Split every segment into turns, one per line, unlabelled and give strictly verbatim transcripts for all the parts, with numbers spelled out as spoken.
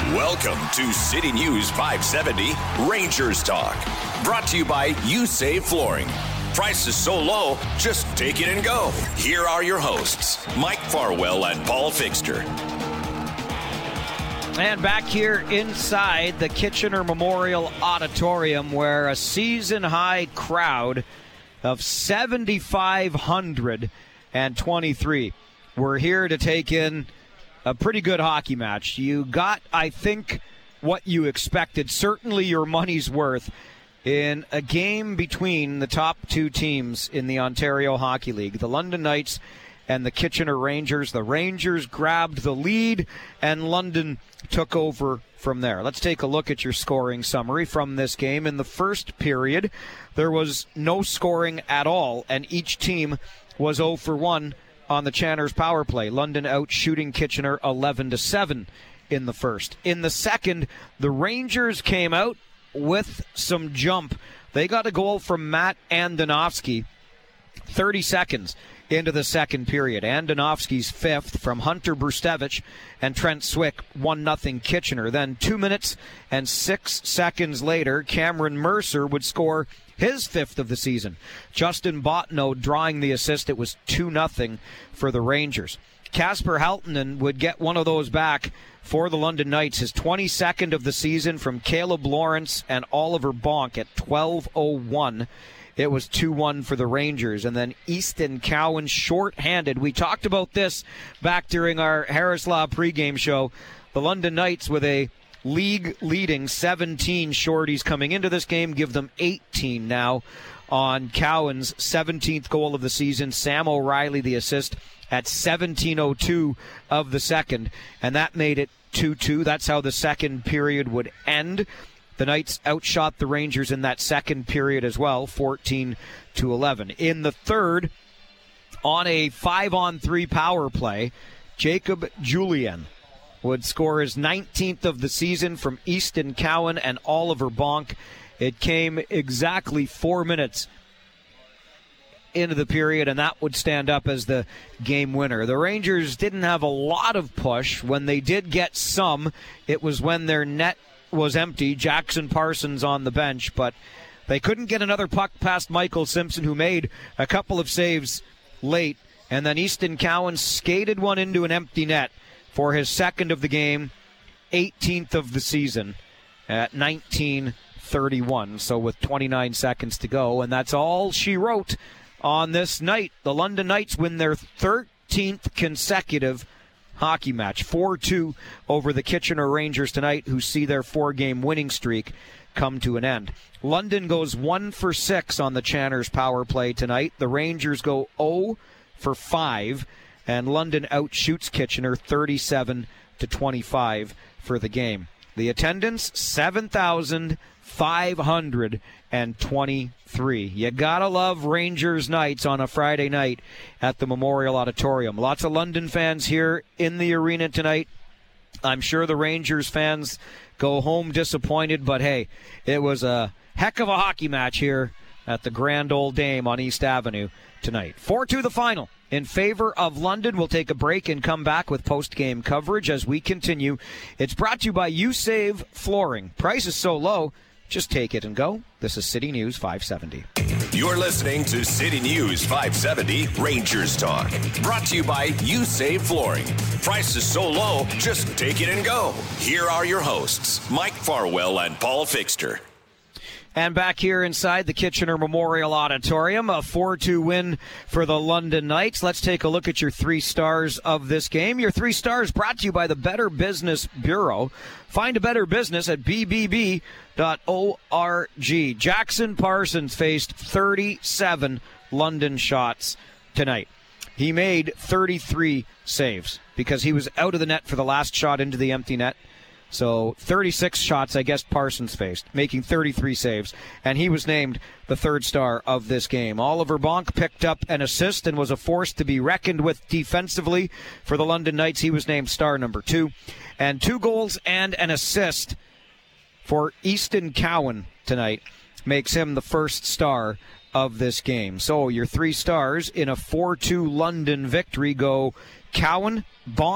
Welcome to City News five seventy Rangers Talk. Brought to you by You Save Flooring. Prices so low, just take it and go. Here are your hosts, Mike Farwell and Paul Fixter.
And back here inside the Kitchener Memorial Auditorium, where a season-high crowd of seven thousand five hundred twenty-three. We're here to take in a pretty good hockey match. You got, I think, what you expected, certainly your money's worth, in a game between the top two teams in the Ontario Hockey League, the London Knights and the Kitchener Rangers. The Rangers grabbed the lead, and London took over from there. Let's take a look at your scoring summary from this game. In the first period, there was no scoring at all, and each team was oh for one on the Channers power play. London out shooting Kitchener eleven to seven in the first. In the second, the Rangers came out with some jump. They got a goal from Matt Andonovski thirty seconds into the second period. Andonovski's fifth from Hunter Brustevich and Trent Swick, one nothing Kitchener. Then two minutes and six seconds later, Cameron Mercer would score his fifth of the season. Justin Botno drawing the assist. It was two nothing for the Rangers. Kasper Halttunen would get one of those back for the London Knights, his twenty-second of the season from Caleb Lawrence and Oliver Bonk at twelve oh one. It was two one for the Rangers. And then Easton Cowan short-handed. We talked about this back during our Harris Law pregame show. The London Knights with a league-leading seventeen shorties coming into this game, give them eighteen now on Cowan's seventeenth goal of the season. Sam O'Reilly the assist at seventeen oh two of the second, and that made it two two. That's how the second period would end. The Knights outshot the Rangers in that second period as well, fourteen to eleven. In the third, on a five-on-three power play, Jacob Julien would score his nineteenth of the season from Easton Cowan and Oliver Bonk. It came exactly four minutes into the period, and that would stand up as the game winner. The Rangers didn't have a lot of push. When they did get some, it was when their net was empty. Jackson Parsons on the bench, but they couldn't get another puck past Michael Simpson, who made a couple of saves late, and then Easton Cowan skated one into an empty net for his second of the game, eighteenth of the season at nineteen thirty-one. So with twenty-nine seconds to go, and that's all she wrote on this night. The London Knights win their thirteenth consecutive hockey match, four two over the Kitchener Rangers tonight, who see their four-game winning streak come to an end. London goes one for six on the Channers power play tonight. The Rangers go oh for five, and London outshoots Kitchener thirty-seven to twenty-five for the game. The attendance, seven thousand five hundred twenty-three. You gotta love Rangers Knights on a Friday night at the Memorial Auditorium. Lots of London fans here in the arena tonight. I'm sure the Rangers fans go home disappointed, but hey, it was a heck of a hockey match here at the Grand Old Dame on East Avenue tonight. four two the final in favor of London. We'll take a break and come back with post-game coverage as we continue. It's brought to you by You Save Flooring. Price is so low, just take it and go. This is City News five seventy.
You're listening to City News five seventy Rangers Talk. Brought to you by You Save Flooring. Prices so low, just take it and go. Here are your hosts, Mike Farwell and Paul Fixter.
And back here inside the Kitchener Memorial Auditorium, a four two win for the London Knights. Let's take a look at your three stars of this game. Your three stars brought to you by the Better Business Bureau. Find a better business at b b b dot org. Jackson Parsons faced thirty-seven London shots tonight. He made thirty-three saves because he was out of the net for the last shot into the empty net. So thirty-six shots, I guess, Parsons faced, making thirty-three saves, and he was named the third star of this game. Oliver Bonk picked up an assist and was a force to be reckoned with defensively for the London Knights. He was named star number two. And two goals and an assist for Easton Cowan tonight makes him the first star of this game. So your three stars in a four two London victory go Cowan, Bonk,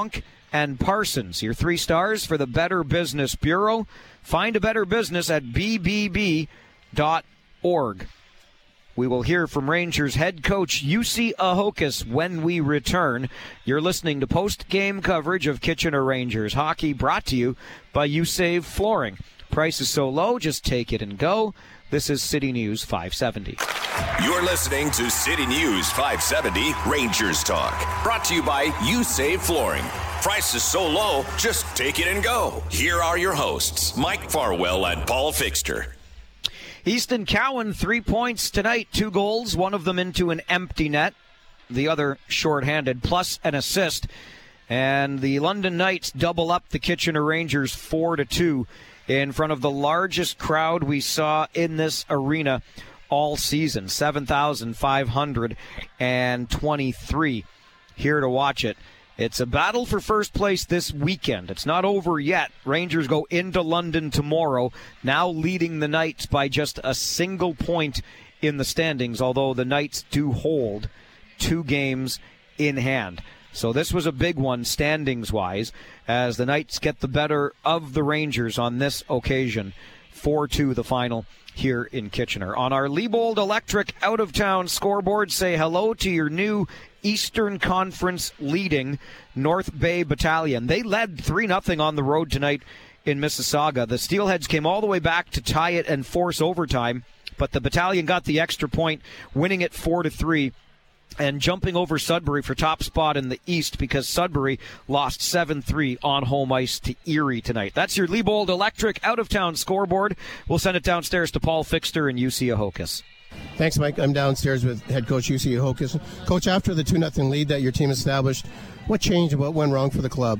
and Parsons. Your three stars for the Better Business Bureau. Find a better business at b b b dot org. We will hear from Rangers head coach Jussi Ahokas when we return. You're listening to post-game coverage of Kitchener Rangers hockey, brought to you by YouSave Flooring. Price is so low, just take it and go. This is City News five seventy.
You're listening to City News five seventy Rangers Talk, brought to you by YouSave Flooring. Price is so low, just take it and go. Here are your hosts, Mike Farwell and Paul Fixter.
Easton Cowan, three points tonight, two goals, one of them into an empty net, the other shorthanded, plus an assist. And the London Knights double up the Kitchener Rangers four to two in front of the largest crowd we saw in this arena all season, seven thousand five hundred twenty-three here to watch it. It's a battle for first place this weekend. It's not over yet. Rangers go into London tomorrow, now leading the Knights by just a single point in the standings, although the Knights do hold two games in hand. So this was a big one standings-wise, as the Knights get the better of the Rangers on this occasion. four two the final here in Kitchener. On our Liebold Electric out-of-town scoreboard, say hello to your new Eastern Conference leading North Bay Battalion. They led three nothing on the road tonight in Mississauga. The Steelheads came all the way back to tie it and force overtime, but the Battalion got the extra point, winning it four to three. And jumping over Sudbury for top spot in the East, because Sudbury lost seven three on home ice to Erie tonight. That's your Liebold Electric out-of-town scoreboard. We'll send it downstairs to Paul Fixter and Jussi Ahokas.
Thanks, Mike. I'm downstairs with head coach Jussi Ahokas. Coach, after the two nothing lead that your team established, what changed and what went wrong for the club?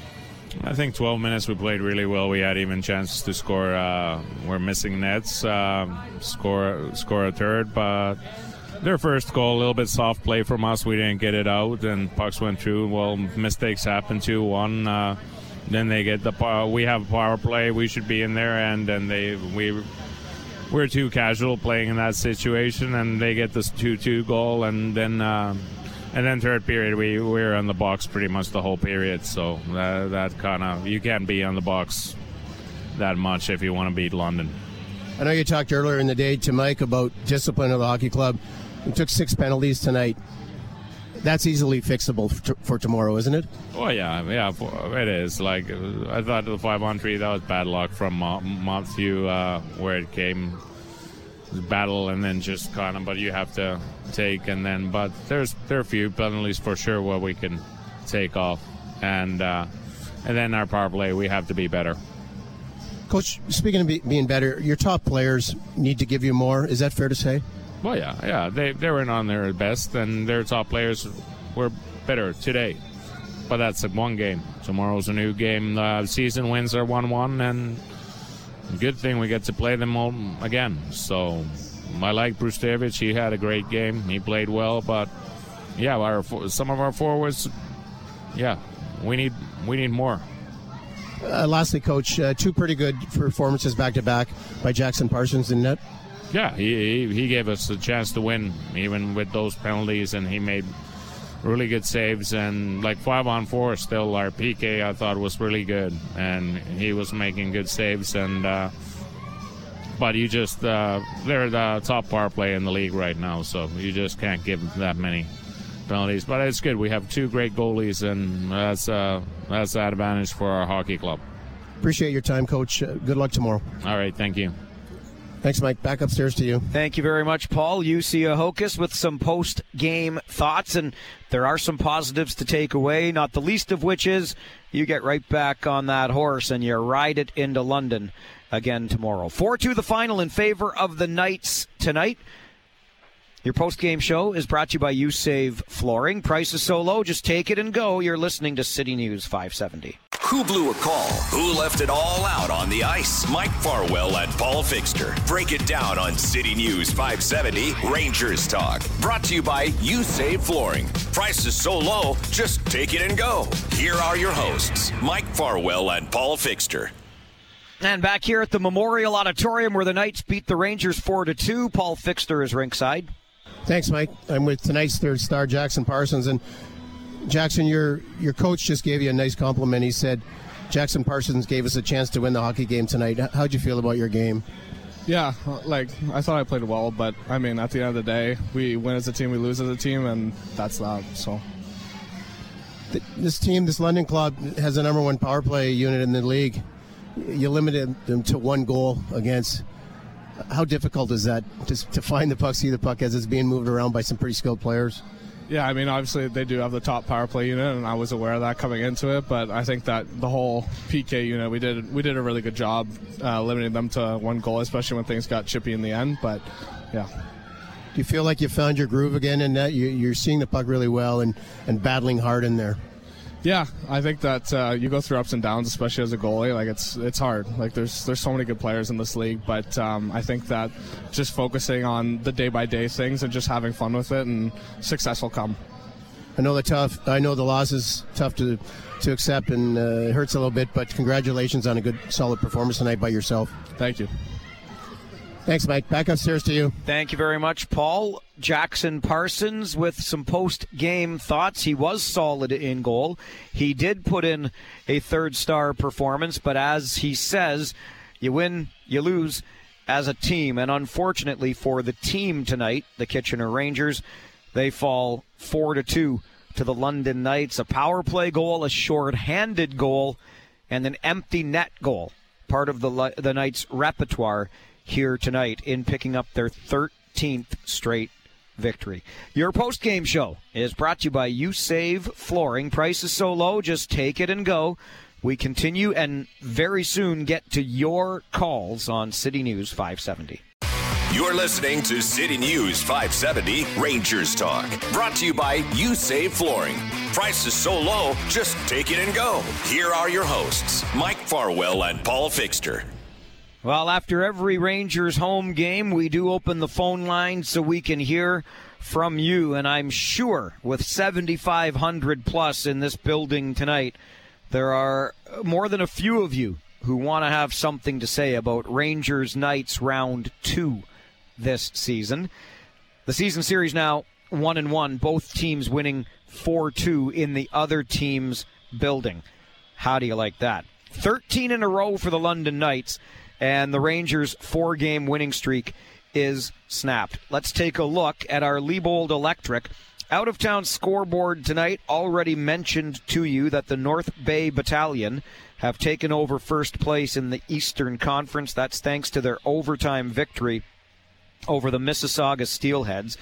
I think twelve minutes we played really well. We had even chances to score. Uh, we're missing nets, uh, score, score a third, but their first goal, a little bit soft play from us. We didn't get it out, and pucks went through. Well, mistakes happen too. One, uh, then they get the power. We have power play. We should be in there, and then they we we're too casual playing in that situation, and they get this two two goal, and then uh, and then third period we we were on the box pretty much the whole period. So that, that kind of, you can't be on the box that much if you want to beat London.
I know you talked earlier in the day to Mike about discipline of the hockey club. We took six penalties tonight. That's easily fixable for, t- for tomorrow, isn't it?
Oh, yeah, yeah, it is. Like, I thought the five on three, that was bad luck from Matthew, uh, where it came, battle, and then just kind of, but you have to take, and then, but there's there are a few penalties for sure where we can take off, and uh, and then our power play, we have to be better.
Coach, speaking of be- being better, your top players need to give you more. Is that fair to say?
Well, yeah, yeah, they they weren't on their best, and their top players were better today. But that's one game. Tomorrow's a new game. The season wins are one one, and good thing we get to play them all again. So I like Brustevich. He had a great game. He played well, but yeah, our some of our forwards, yeah, we need we need more.
Uh, lastly, Coach, uh, two pretty good performances back to back by Jackson Parsons in net.
Yeah, he, he he gave us a chance to win, even with those penalties, and he made really good saves. And like five on four, still our P K I thought was really good, and he was making good saves. And uh, but you just uh, they're the top power play in the league right now, so you just can't give that many penalties. But it's good. We have two great goalies, and that's uh, that's an advantage for our hockey club.
Appreciate your time, Coach. Uh, good luck tomorrow.
All right, thank you.
Thanks, Mike. Back upstairs to you.
Thank you very much, Paul. Jussi Ahokas with some post-game thoughts, and there are some positives to take away, not the least of which is you get right back on that horse and you ride it into London again tomorrow. four two the final in favor of the Knights tonight. Your post-game show is brought to you by YouSave Flooring. Price is so low, just take it and go. You're listening to City News five seventy.
Who blew a call? Who left it all out on the ice? Mike Farwell and Paul Fixter break it down on City News five seventy Rangers Talk. Brought to you by YouSave Flooring. Price is so low, just take it and go. Here are your hosts, Mike Farwell and Paul Fixter.
And back here at the Memorial Auditorium where the Knights beat the Rangers four to two, Paul Fixter is ringside.
Thanks, Mike. I'm with tonight's third star, Jackson Parsons. And Jackson, your your coach just gave you a nice compliment. He said Jackson Parsons gave us a chance to win the hockey game tonight. How'd you feel about your game?
Yeah, like, I thought I played well, but, I mean, at the end of the day, we win as a team, we lose as a team, and that's that, so.
This team, this London club, has the number one power play unit in the league. You limited them to one goal against. How difficult is that to, to find the puck, see the puck as it's being moved around by some pretty skilled players?
Yeah, I mean, obviously they do have the top power play unit, and I was aware of that coming into it. But I think that the whole P K unit, we did we did a really good job uh, limiting them to one goal, especially when things got chippy in the end. But yeah,
do you feel like you found your groove again in that? You, you're seeing the puck really well and, and battling hard in there.
Yeah, I think that uh, you go through ups and downs, especially as a goalie. Like it's it's hard. Like there's there's so many good players in this league, but um, I think that just focusing on the day by day things and just having fun with it, and success will come.
I know the tough. I know the loss is tough to to accept, and uh, it hurts a little bit. But congratulations on a good, solid performance tonight by yourself.
Thank you.
Thanks, Mike. Back upstairs to you.
Thank you very much, Paul. Jackson Parsons with some post-game thoughts. He was solid in goal. He did put in a third-star performance, but as he says, you win, you lose as a team. And unfortunately for the team tonight, the Kitchener Rangers, they fall four to two to the London Knights. A power play goal, a short-handed goal, and an empty net goal. Part of the the Knights' repertoire here tonight in picking up their thirteenth straight victory. Your post-game show is brought to you by You Save Flooring. Price is so low, just take it and go. We continue and very soon get to your calls on City News five seventy.
You're listening to City News five seventy Rangers Talk. Brought to you by You Save Flooring. Price is so low, just take it and go. Here are your hosts, Mike Farwell and Paul Fixter.
Well, after every Rangers home game, we do open the phone line so we can hear from you. And I'm sure with seventy-five hundred plus in this building tonight, there are more than a few of you who want to have something to say about Rangers Knights round two this season. The season series now one and one, both teams winning four two in the other team's building. How do you like that? thirteen in a row for the London Knights. And the Rangers' four-game winning streak is snapped. Let's take a look at our Liebold Electric out-of-town scoreboard tonight. Already mentioned to you that the North Bay Battalion have taken over first place in the Eastern Conference. That's thanks to their overtime victory over the Mississauga Steelheads.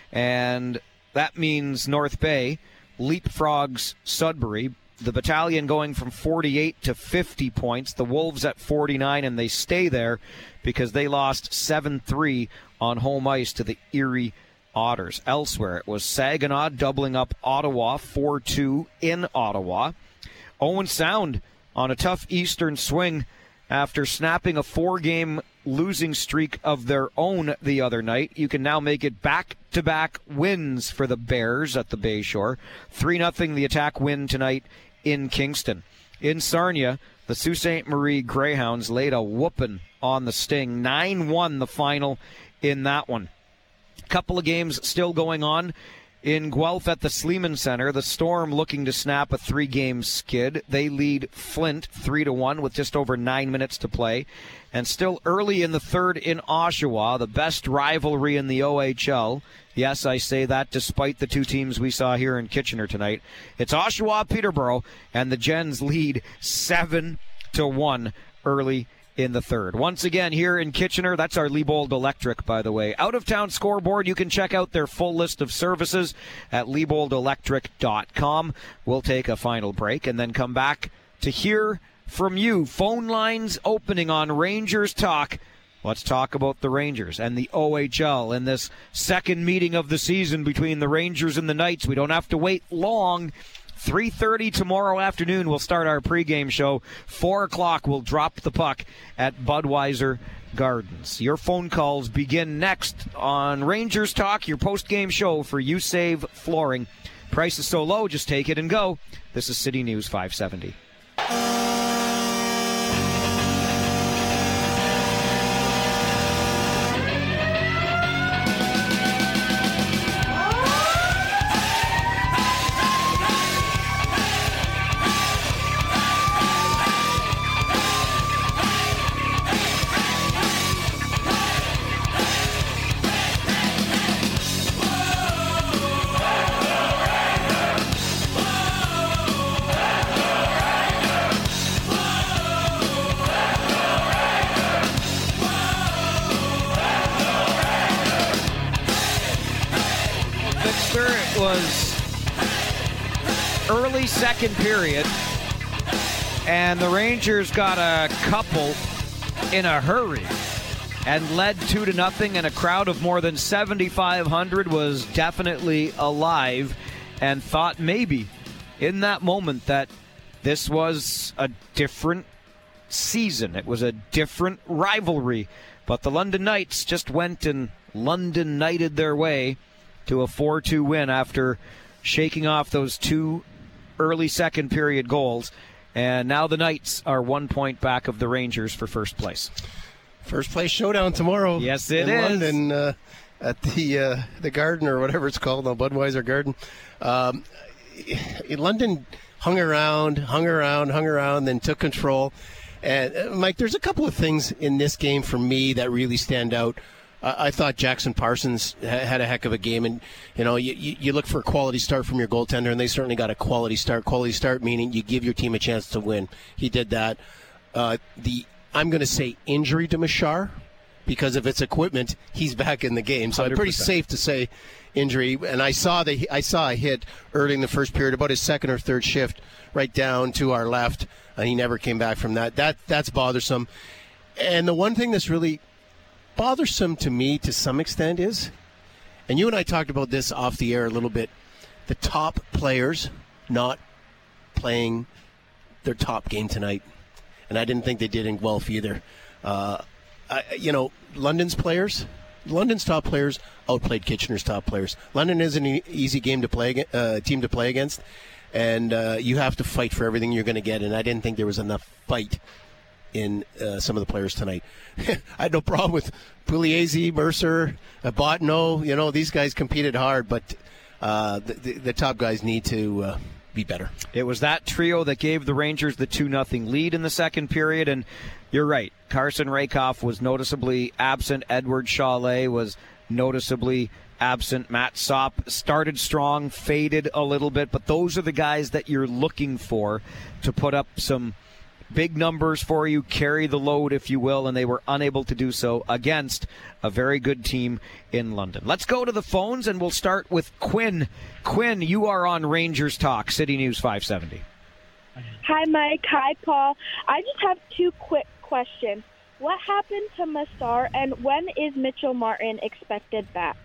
And that means North Bay leapfrogs Sudbury. The Battalion going from forty-eight to fifty points. The Wolves at forty-nine, and they stay there because they lost seven three on home ice to the Erie Otters. Elsewhere, it was Saginaw doubling up Ottawa four two in Ottawa. Owen Sound on a tough Eastern swing after snapping a four-game losing streak of their own the other night. You can now make it back-to-back wins for the Bears at the Bayshore. three nothing the Attack win tonight in Kingston. In Sarnia, the Sault Ste. Marie Greyhounds laid a whooping on the Sting. nine one the final in that one. Couple of games still going on in Guelph at the Sleeman Center. The Storm looking to snap a three-game skid. They lead Flint three to one with just over nine minutes to play. And still early in the third in Oshawa, the best rivalry in the O H L. Yes, I say that despite the two teams we saw here in Kitchener tonight. It's Oshawa-Peterborough, and the Gens lead seven to one early in the third. Once again, here in Kitchener, that's our Liebold Electric, by the way. Out-of-town scoreboard, you can check out their full list of services at liebold electric dot com. We'll take a final break and then come back to hear from you. Phone lines opening on Rangers Talk. Let's talk about the Rangers and the O H L in this second meeting of the season between the Rangers and the Knights. We don't have to wait long. three thirty tomorrow afternoon, we'll start our pregame show. four o'clock, we'll drop the puck at Budweiser Gardens. Your phone calls begin next on Rangers Talk, your postgame show for You Save Flooring. Price is so low, just take it and go. This is City News five seventy. was early second period, and the Rangers got a couple in a hurry and led two to nothing, and a crowd of more than seventy-five hundred was definitely alive and thought maybe in that moment that this was a different season. It was a different rivalry. But the London Knights just went and London Knighted their way to a four two win after shaking off those two early second period goals. And now the Knights are one point back of the Rangers for first place.
First place showdown tomorrow.
Yes, it
in
is.
London, uh, at the uh, the Garden or whatever it's called, the Budweiser Garden. Um, London hung around, hung around, hung around, then took control. And, uh, Mike, there's a couple of things in this game for me that really stand out. Uh, I thought Jackson Parsons ha- had a heck of a game. And, you know, you, you, you look for a quality start from your goaltender, and they certainly got a quality start. Quality start meaning you give your team a chance to win. He did that. Uh, the I'm going to say injury to Machar, because of its equipment, he's back in the game. So I'm pretty safe to say injury. And I saw the I saw a hit early in the first period, about his second or third shift, right down to our left, and he never came back from that. That that's bothersome. And the one thing that's really bothersome to me, to some extent, is, and you and I talked about this off the air a little bit, the top players not playing their top game tonight. And I didn't think they did in Guelph either. Uh, I, you know, London's players, London's top players outplayed Kitchener's top players. London is an e- easy game to play, uh, team to play against, and uh, you have to fight for everything you're going to get. And I didn't think there was enough fight in uh, some of the players tonight. I had no problem with Pugliese, Mercer, uh, Botno. You know, these guys competed hard, but uh, the, the, the top guys need to uh, be better.
It was that trio that gave the Rangers the two nothing lead in the second period, and you're right. Carson Rakoff was noticeably absent. Edward Chalet was noticeably absent. Matt Sopp started strong, faded a little bit, but those are the guys that you're looking for to put up some big numbers for you, carry the load, if you will, and they were unable to do so against a very good team in London. Let's go to the phones, and we'll start with Quinn. Quinn, you are on Rangers Talk, City News five seventy.
Hi, Mike. Hi, Paul. I just have two quick questions. What happened to Massar, and when is Mitchell Martin expected back?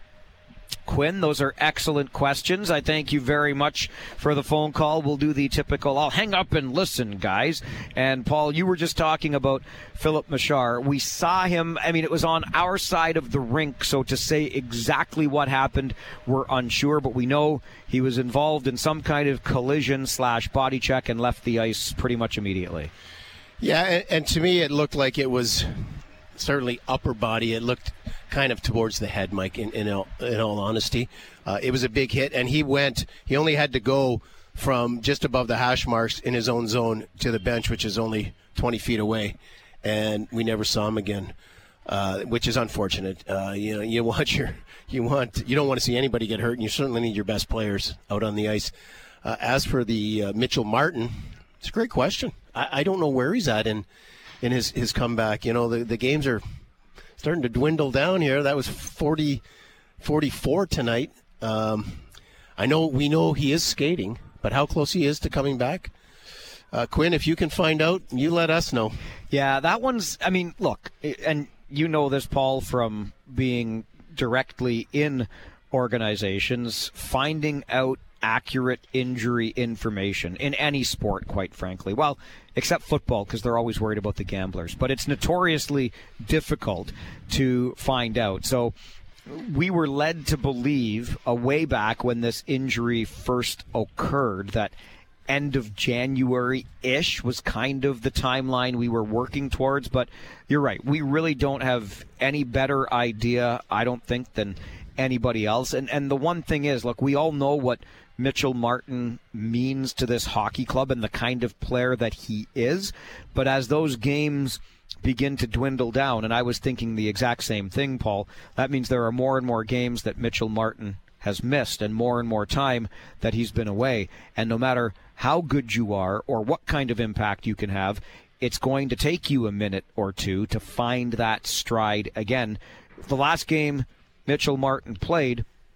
Quinn, those are excellent questions. I thank you very much for the phone call. We'll do the typical, I'll hang up and listen, guys. And, Paul, you were just talking about Philip Machar. We saw him, I mean, it was on our side of the rink, so to say exactly what happened, we're unsure. But we know he was involved in some kind of collision slash body check and left the ice pretty much immediately.
Yeah, and, and to me it looked like it was certainly upper body. It looked kind of towards the head, Mike, in, in, all, in all honesty. Uh, it was a big hit, and he went, he only had to go from just above the hash marks in his own zone to the bench, which is only twenty feet away, and we never saw him again, uh, which is unfortunate. Uh, you know, you want your, you want, you don't want to see anybody get hurt, and you certainly need your best players out on the ice. Uh, as for the uh, Mitchell Martin, it's a great question. I, I don't know where he's at in, in his, his comeback. You know, the, the games are starting to dwindle down here. That was forty, forty-four tonight. Um, I know we know he is skating, but how close he is to coming back, uh, Quinn, if you can find out, you let us know.
Yeah, that one's, I mean, look, and you know this, Paul, from being directly in organizations, finding out accurate injury information in any sport, quite frankly. Well, except football, because they're always worried about the gamblers. But it's notoriously difficult to find out. So we were led to believe, a way back when this injury first occurred, that end of January-ish was kind of the timeline we were working towards. But you're right. We really don't have any better idea, I don't think, than anybody else. And and the one thing is, look, we all know what Mitchell Martin means to this hockey club and the kind of player that he is. But as those games begin to dwindle down, and I was thinking the exact same thing, Paul, that means there are more and more games that Mitchell Martin has missed and more and more time that he's been away. And no matter how good you are or what kind of impact you can have, it's going to take you a minute or two to find that stride again. The last game Mitchell Martin played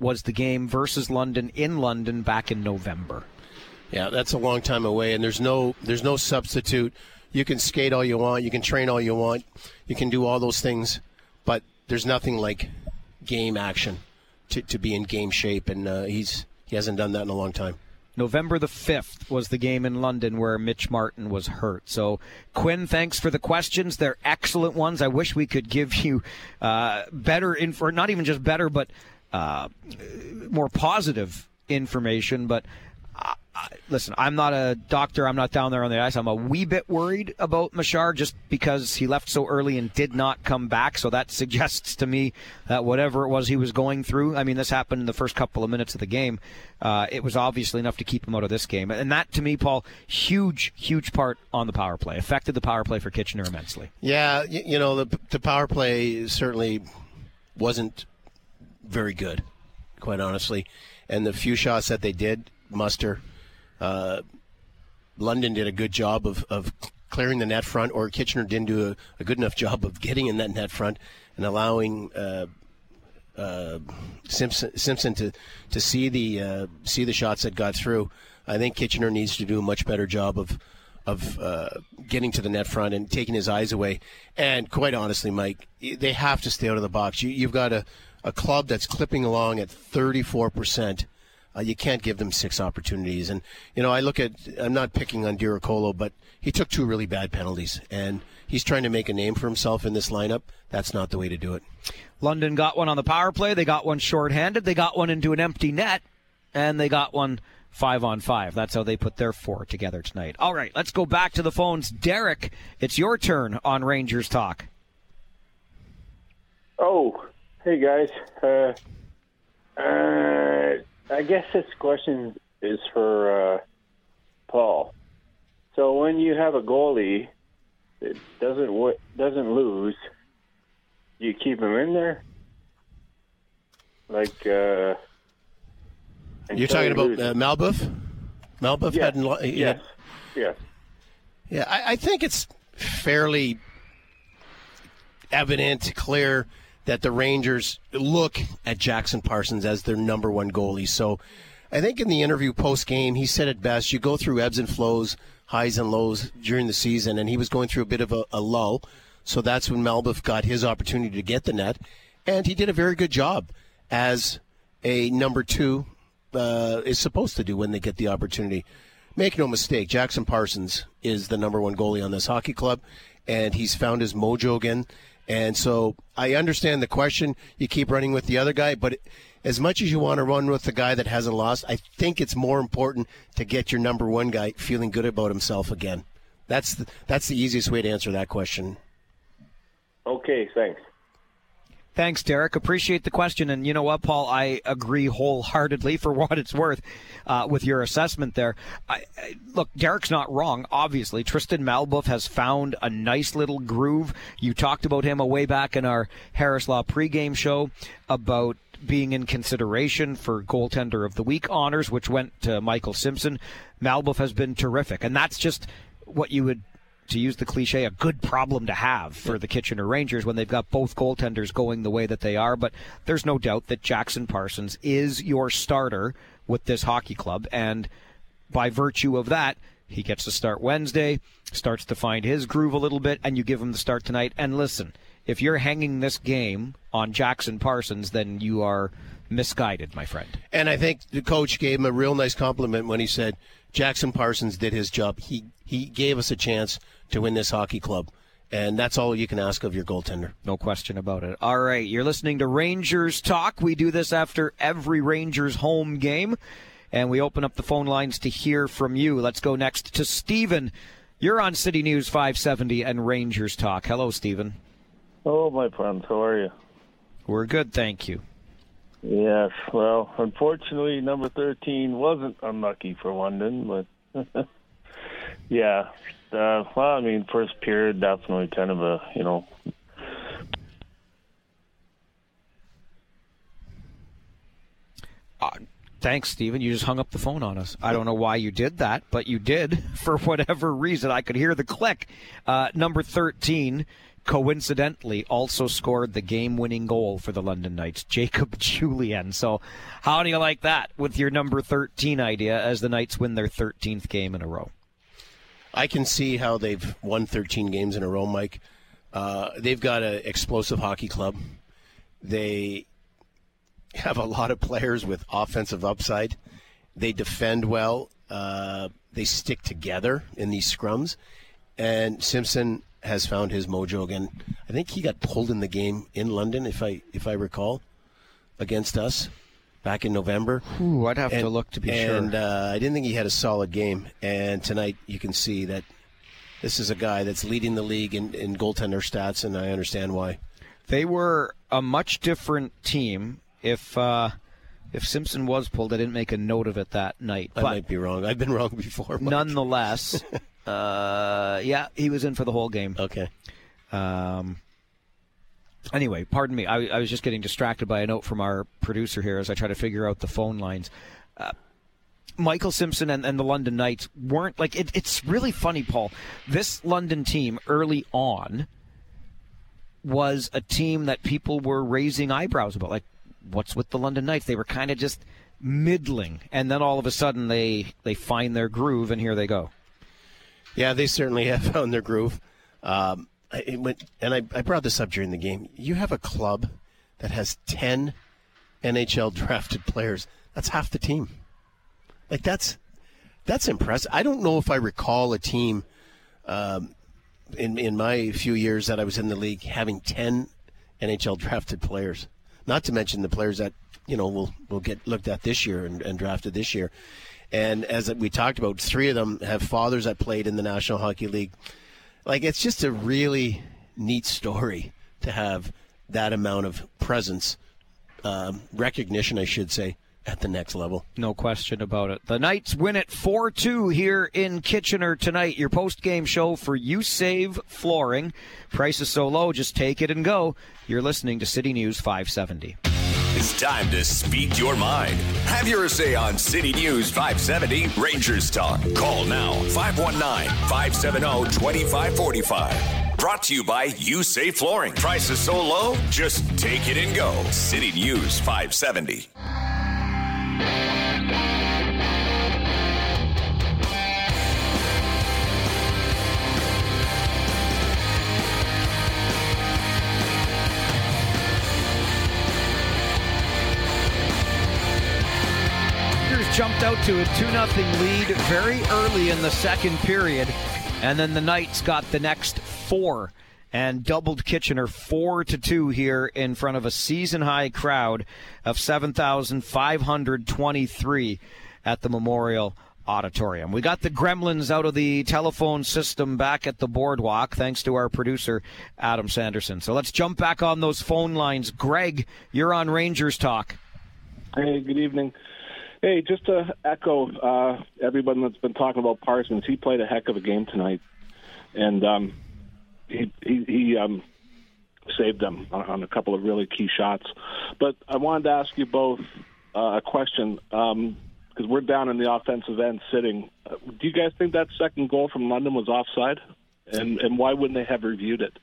was the game versus London in London back in November.
Yeah, that's a long time away, and there's no there's no substitute. You can skate all you want, you can train all you want, you can do all those things, but there's nothing like game action to, to be in game shape, and uh, he's he hasn't done that in a long time.
November the fifth was the game in London where Mitch Martin was hurt. So, Quinn, thanks for the questions. They're excellent ones. I wish we could give you uh, better, info, not even just better, but uh, more positive information. But uh, listen, I'm not a doctor. I'm not down there on the ice. I'm a wee bit worried about Machar just because he left so early and did not come back. So that suggests to me that whatever it was he was going through, I mean, this happened in the first couple of minutes of the game. Uh, it was obviously enough to keep him out of this game. And that, to me, Paul, huge, huge part on the power play. Affected the power play for Kitchener immensely.
Yeah, you, you know, the, the power play certainly wasn't very good, quite honestly. And the few shots that they did muster, Uh, London did a good job of, of clearing the net front, or Kitchener didn't do a, a good enough job of getting in that net front and allowing uh, uh, Simpson, Simpson to, to see the uh, see the shots that got through. I think Kitchener needs to do a much better job of of uh, getting to the net front and taking his eyes away. And quite honestly, Mike, they have to stay out of the box. You, you've got a, a club that's clipping along at thirty-four percent. Uh, you can't give them six opportunities. And, you know, I look at, I'm not picking on Diracolo, but he took two really bad penalties. And he's trying to make a name for himself in this lineup. That's not the way to do it.
London got one on the power play. They got one shorthanded. They got one into an empty net. And they got one five on five. That's how they put their four together tonight. All right, let's go back to the phones. Derek, it's your turn on Rangers Talk.
Oh, hey, guys. Uh, uh, I guess this question is for uh, Paul. So when you have a goalie that doesn't w- doesn't lose, you keep him in there? Like, uh...
You're talking about uh, Malbuff? Malbuff
yes.
hadn't... Lo-
yes, yes.
Yeah, I, I think it's fairly evident, clear, that the Rangers look at Jackson Parsons as their number one goalie. So I think in the interview post-game, he said it best. You go through ebbs and flows, highs and lows during the season, and he was going through a bit of a, a lull. So that's when Malbuff got his opportunity to get the net. And he did a very good job as a number two uh, is supposed to do when they get the opportunity. Make no mistake, Jackson Parsons is the number one goalie on this hockey club, and he's found his mojo again. And so I understand the question. You keep running with the other guy, but as much as you want to run with the guy that hasn't lost, I think it's more important to get your number one guy feeling good about himself again. That's the, that's the easiest way to answer that question.
Okay, thanks.
Thanks, Derek. Appreciate the question. And you know what, Paul? I agree wholeheartedly, for what it's worth, uh, with your assessment there. I, I, look, Derek's not wrong, obviously. Tristan Malbuff has found a nice little groove. You talked about him a way back in our Harris Law pregame show about being in consideration for Goaltender of the Week honors, which went to Michael Simpson. Malbuff has been terrific. And that's just what you would, to use the cliche, a good problem to have for the Kitchener Rangers when they've got both goaltenders going the way that they are. But there's no doubt that Jackson Parsons is your starter with this hockey club, and by virtue of that, he gets to start Wednesday, starts to find his groove a little bit, and you give him the start tonight. And listen, if you're hanging this game on Jackson Parsons, then you are misguided, my friend.
And I think the coach gave him a real nice compliment when he said Jackson Parsons did his job. He he gave us a chance to win this hockey club, and that's all you can ask of your goaltender.
No question about it. All right, you're listening to Rangers Talk. We do this after every Rangers home game, and we open up the phone lines to hear from you. Let's go next to Stephen. You're on City News five seventy and Rangers Talk. Hello, Stephen.
Oh, my friends, how are you?
We're good, thank you.
Yes, well, unfortunately, number thirteen wasn't unlucky for London, but yeah. Uh, well, I mean, first period, definitely kind of a, you know.
Uh, Thanks, Stephen. You just hung up the phone on us. I don't know why you did that, but you did for whatever reason. I could hear the click. Uh, number thirteen, coincidentally, also scored the game-winning goal for the London Knights, Jacob Julien. So how do you like that with your number thirteen idea as the Knights win their thirteenth game in a row?
I can see how they've won thirteen games in a row, Mike. Uh, they've got an explosive hockey club. They have a lot of players with offensive upside. They defend well. Uh, they stick together in these scrums. And Simpson has found his mojo again. I think he got pulled in the game in London, if I if I recall, against us back in November.
Ooh, I'd have
and,
to look to be
and,
sure.
And uh, I didn't think he had a solid game. And tonight you can see that this is a guy that's leading the league in, in goaltender stats, and I understand why.
They were a much different team. If uh, if Simpson was pulled, I didn't make a note of it that night.
I
but
might be wrong. I've been wrong before. Mike.
Nonetheless, uh, yeah, he was in for the whole game.
Okay.
Um. Anyway, pardon me. I, I was just getting distracted by a note from our producer here as I try to figure out the phone lines. Uh, Michael Simpson and, and the London Knights weren't like it, it's really funny, Paul. This London team early on was a team that people were raising eyebrows about. Like, what's with the London Knights? They were kind of just middling, and then all of a sudden they they find their groove, and here they go.
Yeah, they certainly have found their groove. Um, it went, and I, I brought this up during the game. You have a club that has ten N H L drafted players. That's half the team. Like, that's that's impressive. I don't know if I recall a team um, in in my few years that I was in the league having ten N H L drafted players. Not to mention the players that, you know, will will get looked at this year and, and drafted this year. And as we talked about, three of them have fathers that played in the National Hockey League. Like, it's just a really neat story to have that amount of presence, um, recognition, I should say, at the next level.
No question about it. The Knights win it four two here in Kitchener tonight. Your post-game show for You Save Flooring. Price is so low, just take it and go. You're listening to City News five seventy.
It's time to speak your mind. Have your say on City News five seventy Rangers Talk. Call now, five one nine, five seven zero, two five four five. Brought to you by You Save Flooring. Price is so low, just take it and go. City News five seventy.
Jumped out to a two nothing lead very early in the second period, and then the Knights got the next four and doubled Kitchener four to two here in front of a season-high crowd of seven thousand five hundred twenty-three at the Memorial Auditorium. We got the gremlins out of the telephone system back at the boardwalk, thanks to our producer, Adam Sanderson. So let's jump back on those phone lines. Greg, you're on Rangers Talk.
Hey, good evening. Hey, just to echo uh, everybody that's been talking about Parsons, he played a heck of a game tonight, and um, he he, he um, saved them on, on a couple of really key shots. But I wanted to ask you both uh, a question, because um, we're down in the offensive end sitting. Uh, do you guys think that second goal from London was offside? And, and why wouldn't they have reviewed it?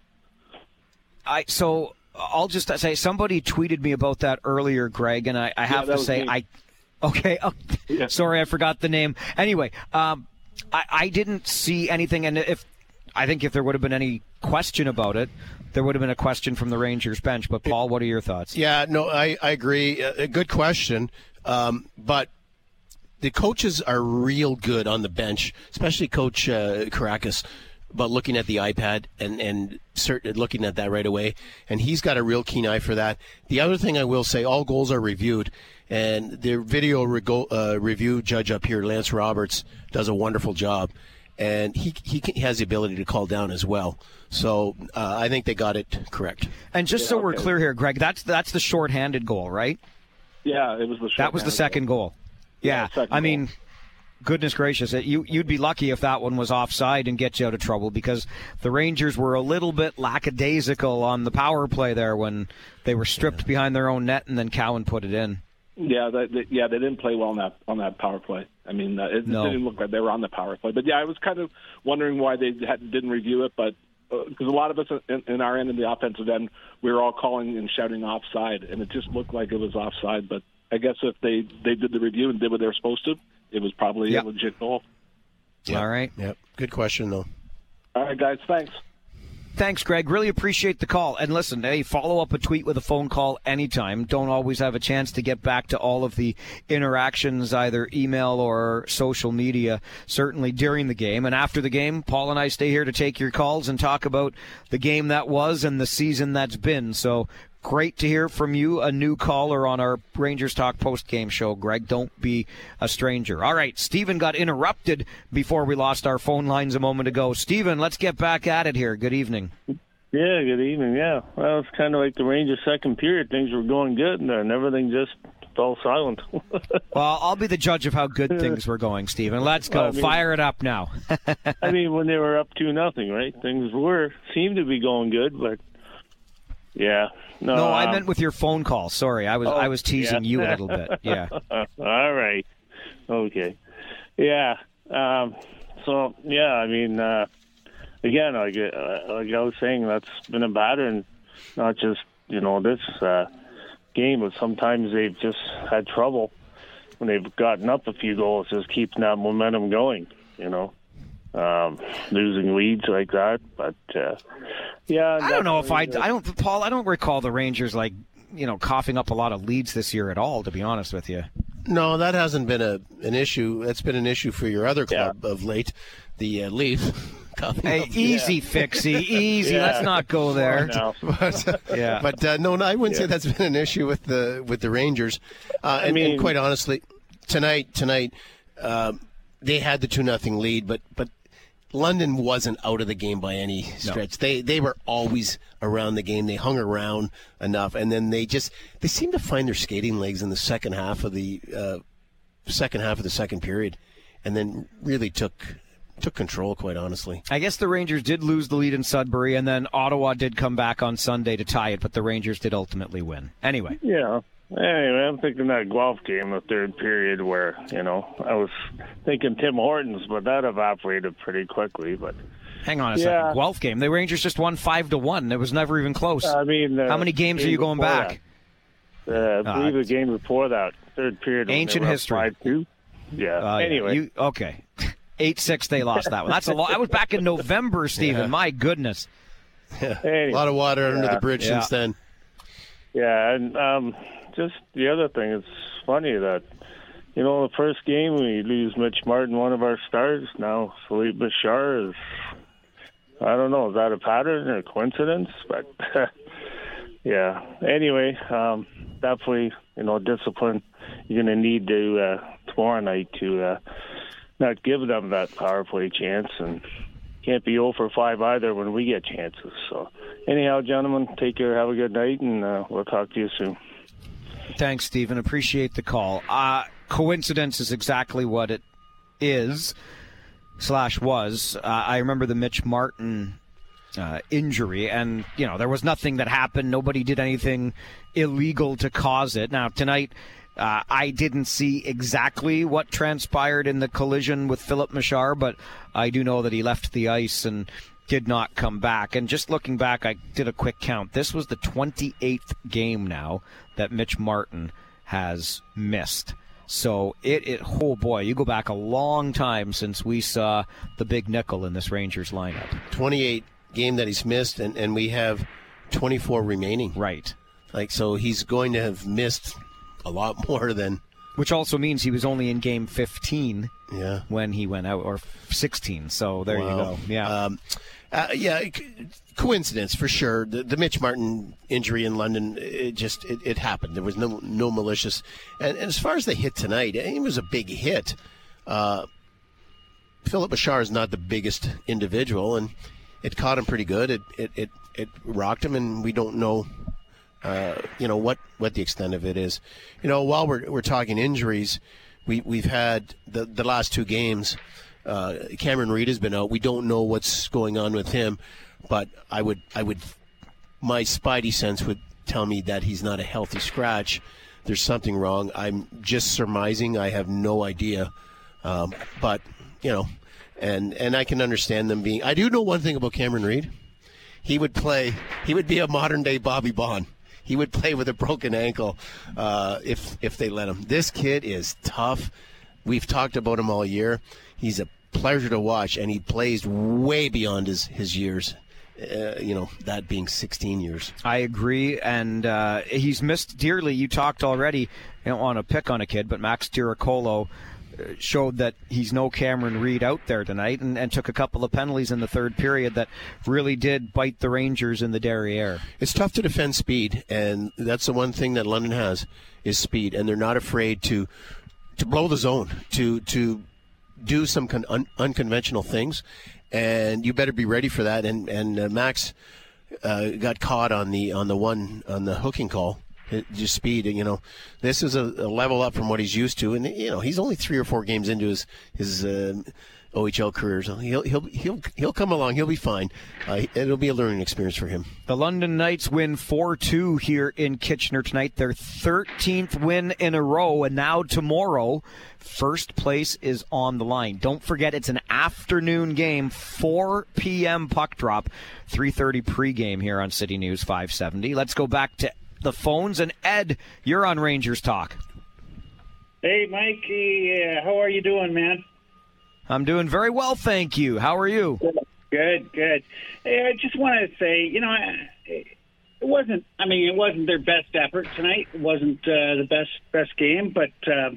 I So I'll just say somebody tweeted me about that earlier, Greg, and I, I have
yeah,
to say
me.
I – Okay. Oh,
yeah.
Sorry, I forgot the name. Anyway, um, I, I didn't see anything, and if I think if there would have been any question about it, there would have been a question from the Rangers bench. But Paul, what are your thoughts?
Yeah, no, I, I agree. A good question, um, but the coaches are real good on the bench, especially Coach uh, Caracas, about looking at the iPad and and certain, looking at that right away, and he's got a real keen eye for that. The other thing I will say, all goals are reviewed. And the video rego- uh, review judge up here, Lance Roberts, does a wonderful job. And he he has the ability to call down as well. So uh, I think they got it correct.
And just
yeah,
so we're
okay.
clear here, Greg, that's that's the short-handed goal, right?
Yeah, it was the
That was the second goal. goal. Yeah,
yeah
I mean,
goal.
Goodness gracious, you, you'd be lucky if that one was offside and get you out of trouble, because the Rangers were a little bit lackadaisical on the power play there when they were stripped yeah. behind their own net and then Cowan put it in.
Yeah, that, that, yeah, they didn't play well on that on that power play. I mean, uh, it,
No.
it didn't look like they were on the power play. But yeah, I was kind of wondering why they had, didn't review it. But because uh, a lot of us in, in our end, in the offensive end, we were all calling and shouting offside, and it just looked like it was offside. But I guess if they, they did the review and did what they were supposed to, it was probably
Yep.
a legit goal.
Yep.
All right.
Yep. Good question, though.
All right, guys. Thanks.
Thanks, Greg. Really appreciate the call. And listen, hey, follow up a tweet with a phone call anytime. Don't always have a chance to get back to all of the interactions, either email or social media, certainly during the game. And after the game, Paul and I stay here to take your calls and talk about the game that was and the season that's been. So great to hear from you, a new caller on our Rangers Talk post-game show, Greg. Don't be a stranger. All right, Stephen got interrupted before we lost our phone lines a moment ago. Stephen, let's get back at it here. Good evening.
Yeah, good evening. Yeah, well, it's kind of like the Rangers' second period. Things were going good, and then everything just fell silent.
Well, I'll be the judge of how good things were going, Stephen. Let's go.
Well, I mean-
Fire it up now.
I mean, when they were up two nothing, right? Things were seemed to be going good, but yeah. No,
No, I
um,
meant with your phone call. Sorry, I was
Oh,
I was teasing
yeah.
you a little bit. Yeah.
All right. Okay. Yeah. Um, so yeah, I mean, uh, again, like uh, like I was saying, that's been a pattern, not just you know this uh, game, but sometimes they've just had trouble when they've gotten up a few goals, just keeping that momentum going. You know, um, losing leads like that, but uh, yeah,
I don't know if I
definitely,
I don't Paul, I don't recall the Rangers like, you know, coughing up a lot of leads this year at all, to be honest with you.
No, that hasn't been a an issue. That's been an issue for your other club of late, the uh, Leafs.
Hey, easy, Fixie, easy.
Yeah.
Let's not go there.
No.
but
Yeah.
but uh, no, no, I wouldn't say
Yeah.
that's been an issue with the with the Rangers. Uh, and,
mean-
and quite honestly, tonight tonight uh, they had the two nothing lead, but but London wasn't out of the game by any stretch. They they were always around the game. They hung around enough, and then they just they seemed to find their skating legs in the second half of the uh, second half of the second period, and then really took took control. Quite honestly,
I guess the Rangers did lose the lead in Sudbury, and then Ottawa did come back on Sunday to tie it, but the Rangers did ultimately win. Anyway.
Yeah. Anyway, I'm thinking that Guelph game, the third period, where, you know, I was thinking Tim Hortons, but that evaporated pretty quickly. But
Hang on a
Yeah.
second. Guelph game. The Rangers just won five to one. It was never even close.
I mean, uh,
How many games are
game
you going
before
back?
that. Uh, I
Ah,
believe the
it's-
game before that, third period. when they
Ancient
were up
history.
five two. Yeah.
Uh, yeah.
anyway.
You, okay. eight six, they lost that one. That's a lot. I was back in November, Stephen.
Yeah.
My goodness.
anyway.
a lot of water under
Yeah.
the bridge
Yeah.
since then.
Yeah, and um, just the other thing, it's funny that, you know, the first game we lose Mitch Martin, one of our stars. Now Philippe Bouchard is, I don't know, is that a pattern or a coincidence? But, yeah. Anyway, um, definitely, you know, discipline you're going to need to uh, tomorrow night to uh, not give them that power play chance, and can't be zero for five either when we get chances. So, anyhow, gentlemen, take care, have a good night, and uh, we'll talk to you soon.
Thanks, Stephen. Appreciate the call. Uh, coincidence is exactly what it is, slash was. Uh, I remember the Mitch Martin uh, injury, and, you know, there was nothing that happened. Nobody did anything illegal to cause it. Now, tonight, uh, I didn't see exactly what transpired in the collision with Philip Machar, but I do know that he left the ice and did not come back. And just looking back, I did a quick count. This was the twenty-eighth game now that Mitch Martin has missed. So it, it, oh boy, you go back a long time since we saw the big nickel in this Rangers lineup.
twenty-eight game that he's missed, and, and we have twenty-four remaining.
Right.
Like, so he's going to have missed a lot more than.
Which also means he was only in game fifteen
Yeah.
when he went out, or sixteen. So there
Wow.
you go. Yeah.
Um, uh, yeah, c- coincidence for sure. The, the Mitch Martin injury in London, it just it, it happened. There was no no malicious. And, and as far as the hit tonight, it was a big hit. Uh, Philip Bouchard is not the biggest individual, and it caught him pretty good. It it it, it rocked him, and we don't know. Uh, you know what, what the extent of it is. You know, while we're we're talking injuries, we we've had the the last two games. Uh, Cameron Reid has been out. We don't know what's going on with him, but I would I would my spidey sense would tell me that he's not a healthy scratch. there's something wrong. I'm just surmising. I have no idea. Um, but, you know, and, and I can understand them being – I do know one thing about Cameron Reid. He would play – he would be a modern-day Bobby Bond. He would play with a broken ankle uh, if if they let him. This kid is tough. We've talked about him all year. He's a pleasure to watch, and he plays way beyond his, his years, uh, you know, that being sixteen years.
I agree, and uh, he's missed dearly. You talked already, I don't want to pick on a kid, but Max Tiracolo showed that he's no Cameron Reid out there tonight, and, and took a couple of penalties in the third period that really did bite the Rangers in the derriere.
It's tough to defend speed, and that's the one thing that London has is speed, and they're not afraid to to blow the zone, to to do some con- un- unconventional things, and you better be ready for that. And and uh, Max uh, got caught on the on the one on the hooking call. Just speed, you know. This is a, a level up from what he's used to, and you know he's only three or four games into his his uh, O H L career. So he'll he'll he'll he'll come along. He'll be fine. Uh, it'll be a learning experience for him.
The London Knights win four two here in Kitchener tonight. Their thirteenth win in a row, and now tomorrow, first place is on the line. Don't forget, it's an afternoon game, four p.m. puck drop, three thirty pregame here on City News five seventy. Let's go back to the phones, and Ed, you're on Rangers Talk.
Hey, Mike, uh, how are you doing, man?
I'm doing very well, thank you. How are you?
Good, good. Hey, I just wanted to say, you know, it wasn't, I mean, it wasn't their best effort tonight. It wasn't uh, the best best game, but uh,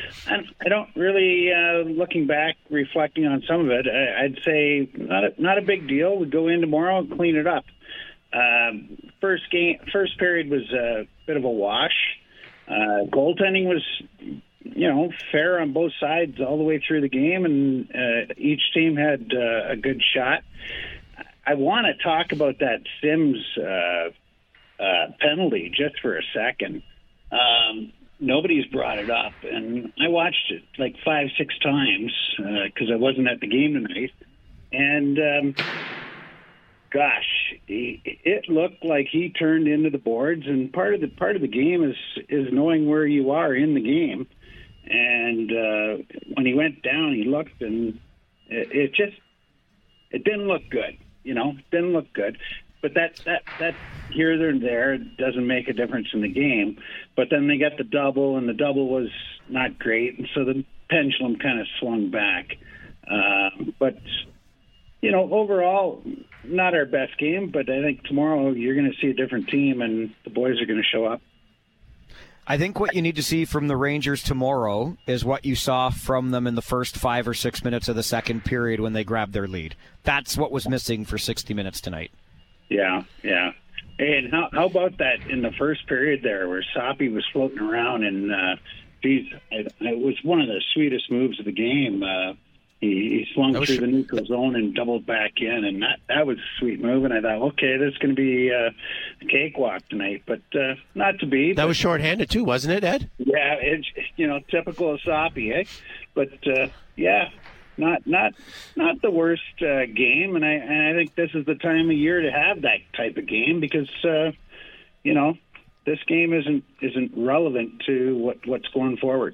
I don't really, uh, looking back, reflecting on some of it, I'd say not a, not a big deal. We go in tomorrow and clean it up. Um, first game, first period was a bit of a wash. Uh, goaltending was, you know, fair on both sides all the way through the game, and uh, each team had uh, a good shot. I want to talk about that Sims uh, uh, penalty just for a second. Um, nobody's brought it up, and I watched it like five, six times because uh, I wasn't at the game tonight, and. Um, Gosh, he, it looked like he turned into the boards, and part of the part of the game is is knowing where you are in the game. And uh, when he went down, he looked, and it, it just it didn't look good. You know, it didn't look good. But that that that here or there doesn't make a difference in the game. But then they got the double, and the double was not great, and so the pendulum kind of swung back. Uh, but you know, overall, not our best game, but I think tomorrow you're going to see a different team, and the boys are going to show up.
I think what you need to see from the Rangers tomorrow is what you saw from them in the first five or six minutes of the second period when they grabbed their lead. That's what was missing for sixty minutes tonight.
Yeah, yeah. And how, how about that in the first period there where Soppy was floating around, and uh, geez, it, it was one of the sweetest moves of the game. Uh, He, he swung through the neutral zone and doubled back in, and that, that was a sweet move. And I thought, okay, this is going to be uh, a cakewalk tonight, but uh, not to be.
That but, was shorthanded too, wasn't it, Ed?
Yeah, it's you know typical of Soppy, eh? But uh, yeah, not not not the worst uh, game, and I and I think this is the time of year to have that type of game because uh, you know this game isn't isn't relevant to what, what's going forward.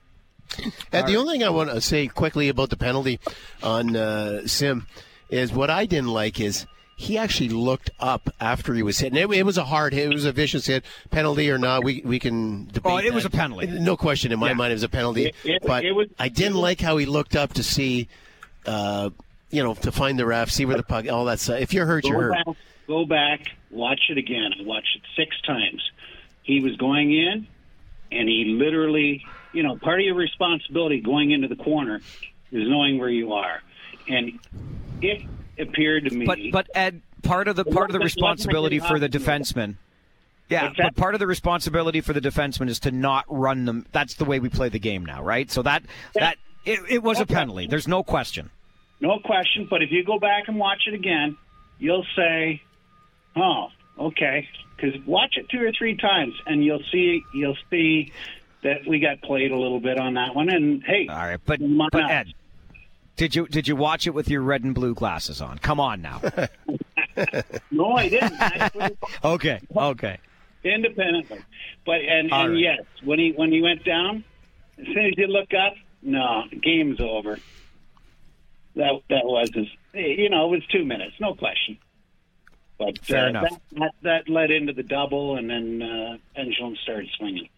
And the only thing I want to say quickly about the penalty on uh, Sim is what I didn't like is he actually looked up after he was hit. And it, it was a hard hit. It was a vicious hit. Penalty or not, we we can debate
Oh, it
that.
was a penalty.
No question in my
yeah.
mind it was a penalty.
It, it,
but
it was,
I didn't like how he looked up to see, uh, you know, to find the ref, see where the puck, all that stuff. If you're hurt, you're hurt.
Back, go back, watch it again. I watched it six times. He was going in, and he literally... You know, part of your responsibility going into the corner is knowing where you are, and it appeared to me.
But, but Ed, part of the part of the responsibility for the defenseman, yeah, but part of the responsibility for the defenseman is to not run them. That's the way we play the game now, right? So that that it, it was a penalty. There's no question.
No question. But if you go back and watch it again, you'll say, "Oh, okay," because watch it two or three times, and you'll see you'll see. that we got played a little bit on that one, and hey,
all right, but, but Ed, did you did you watch it with your red and blue glasses on? Come on now.
No, I didn't. I
okay, okay.
Independently, But and,
All
and
right.
yes, when he when he went down, as soon as you look up, no, game's over. That that was his, you know, it was two minutes, no question. But
Fair
uh,
enough.
That, that, that led into the double, and then uh, pendulum started swinging.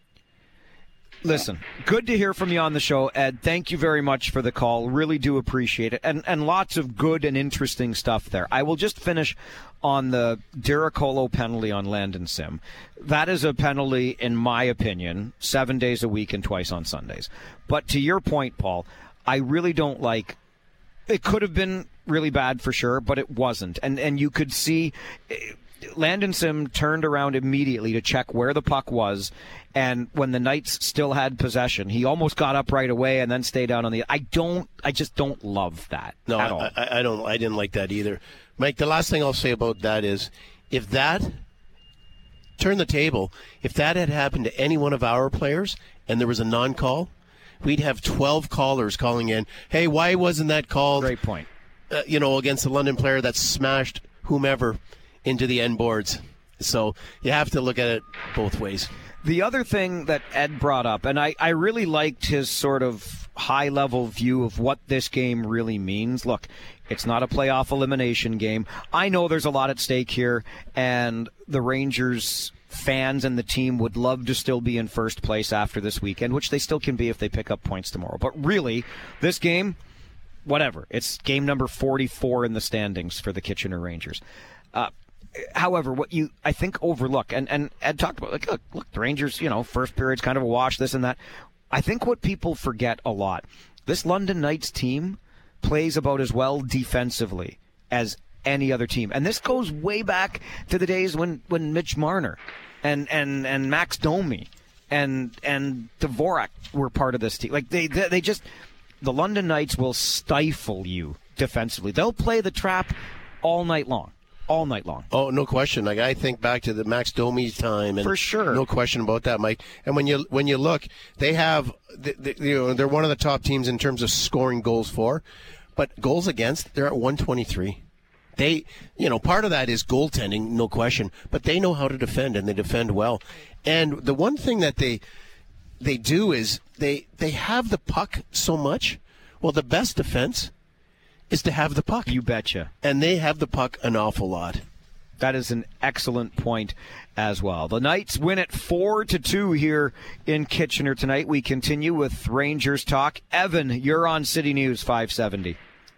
Listen, good to hear from you on the show, Ed. Thank you very much for the call. Really do appreciate it. And and lots of good and interesting stuff there. I will just finish on the Dericolo penalty on Landon Sim. That is a penalty, in my opinion, seven days a week and twice on Sundays. But to your point, Paul, I really don't like it. Could have been really bad for sure, but it wasn't. And and you could see Landon Sim turned around immediately to check where the puck was, and when the Knights still had possession, he almost got up right away and then stayed down on the. I don't. I just don't love that.
No,
at
I,
all.
I, I don't. I didn't like that either, Mike. The last thing I'll say about that is, if that turn the table, if that had happened to any one of our players and there was a non-call, we'd have twelve callers calling in. Hey, why wasn't that called?
Great point.
Uh, you know, against the London player that smashed whomever into the end boards. So you have to look at it both ways.
The other thing that Ed brought up, and I, I really liked his sort of high-level view of what this game really means. Look, it's not a playoff elimination game. I know there's a lot at stake here, and the Rangers fans and the team would love to still be in first place after this weekend, which they still can be if they pick up points tomorrow. But really, this game, whatever. It's game number forty-four in the standings for the Kitchener Rangers. Uh, However, what you, I think, overlook, and, and Ed talked about, like, look, look, the Rangers, you know, first period's kind of a wash, this and that. I think what people forget a lot, this London Knights team plays about as well defensively as any other team. And this goes way back to the days when, when Mitch Marner and, and, and Max Domi and and Dvorak were part of this team. Like, they, they, they just, the London Knights will stifle you defensively. They'll play the trap all night long. All night long.
Oh, no question. Like, I think back to the Max Domi time, and
for sure,
no question about that, Mike. And when you when you look, they have, the, the, you know, they're one of the top teams in terms of scoring goals for, but goals against, they're at one twenty-three. They, you know, part of that is goaltending, no question, but they know how to defend, and they defend well. And the one thing that they they do is they they have the puck so much. Well, the best defense is to have the puck.
You betcha.
And they have the puck an awful lot.
That is an excellent point as well. The Knights win it four to two here in Kitchener tonight. We continue with Rangers talk. Evan, you're on City News five seventy.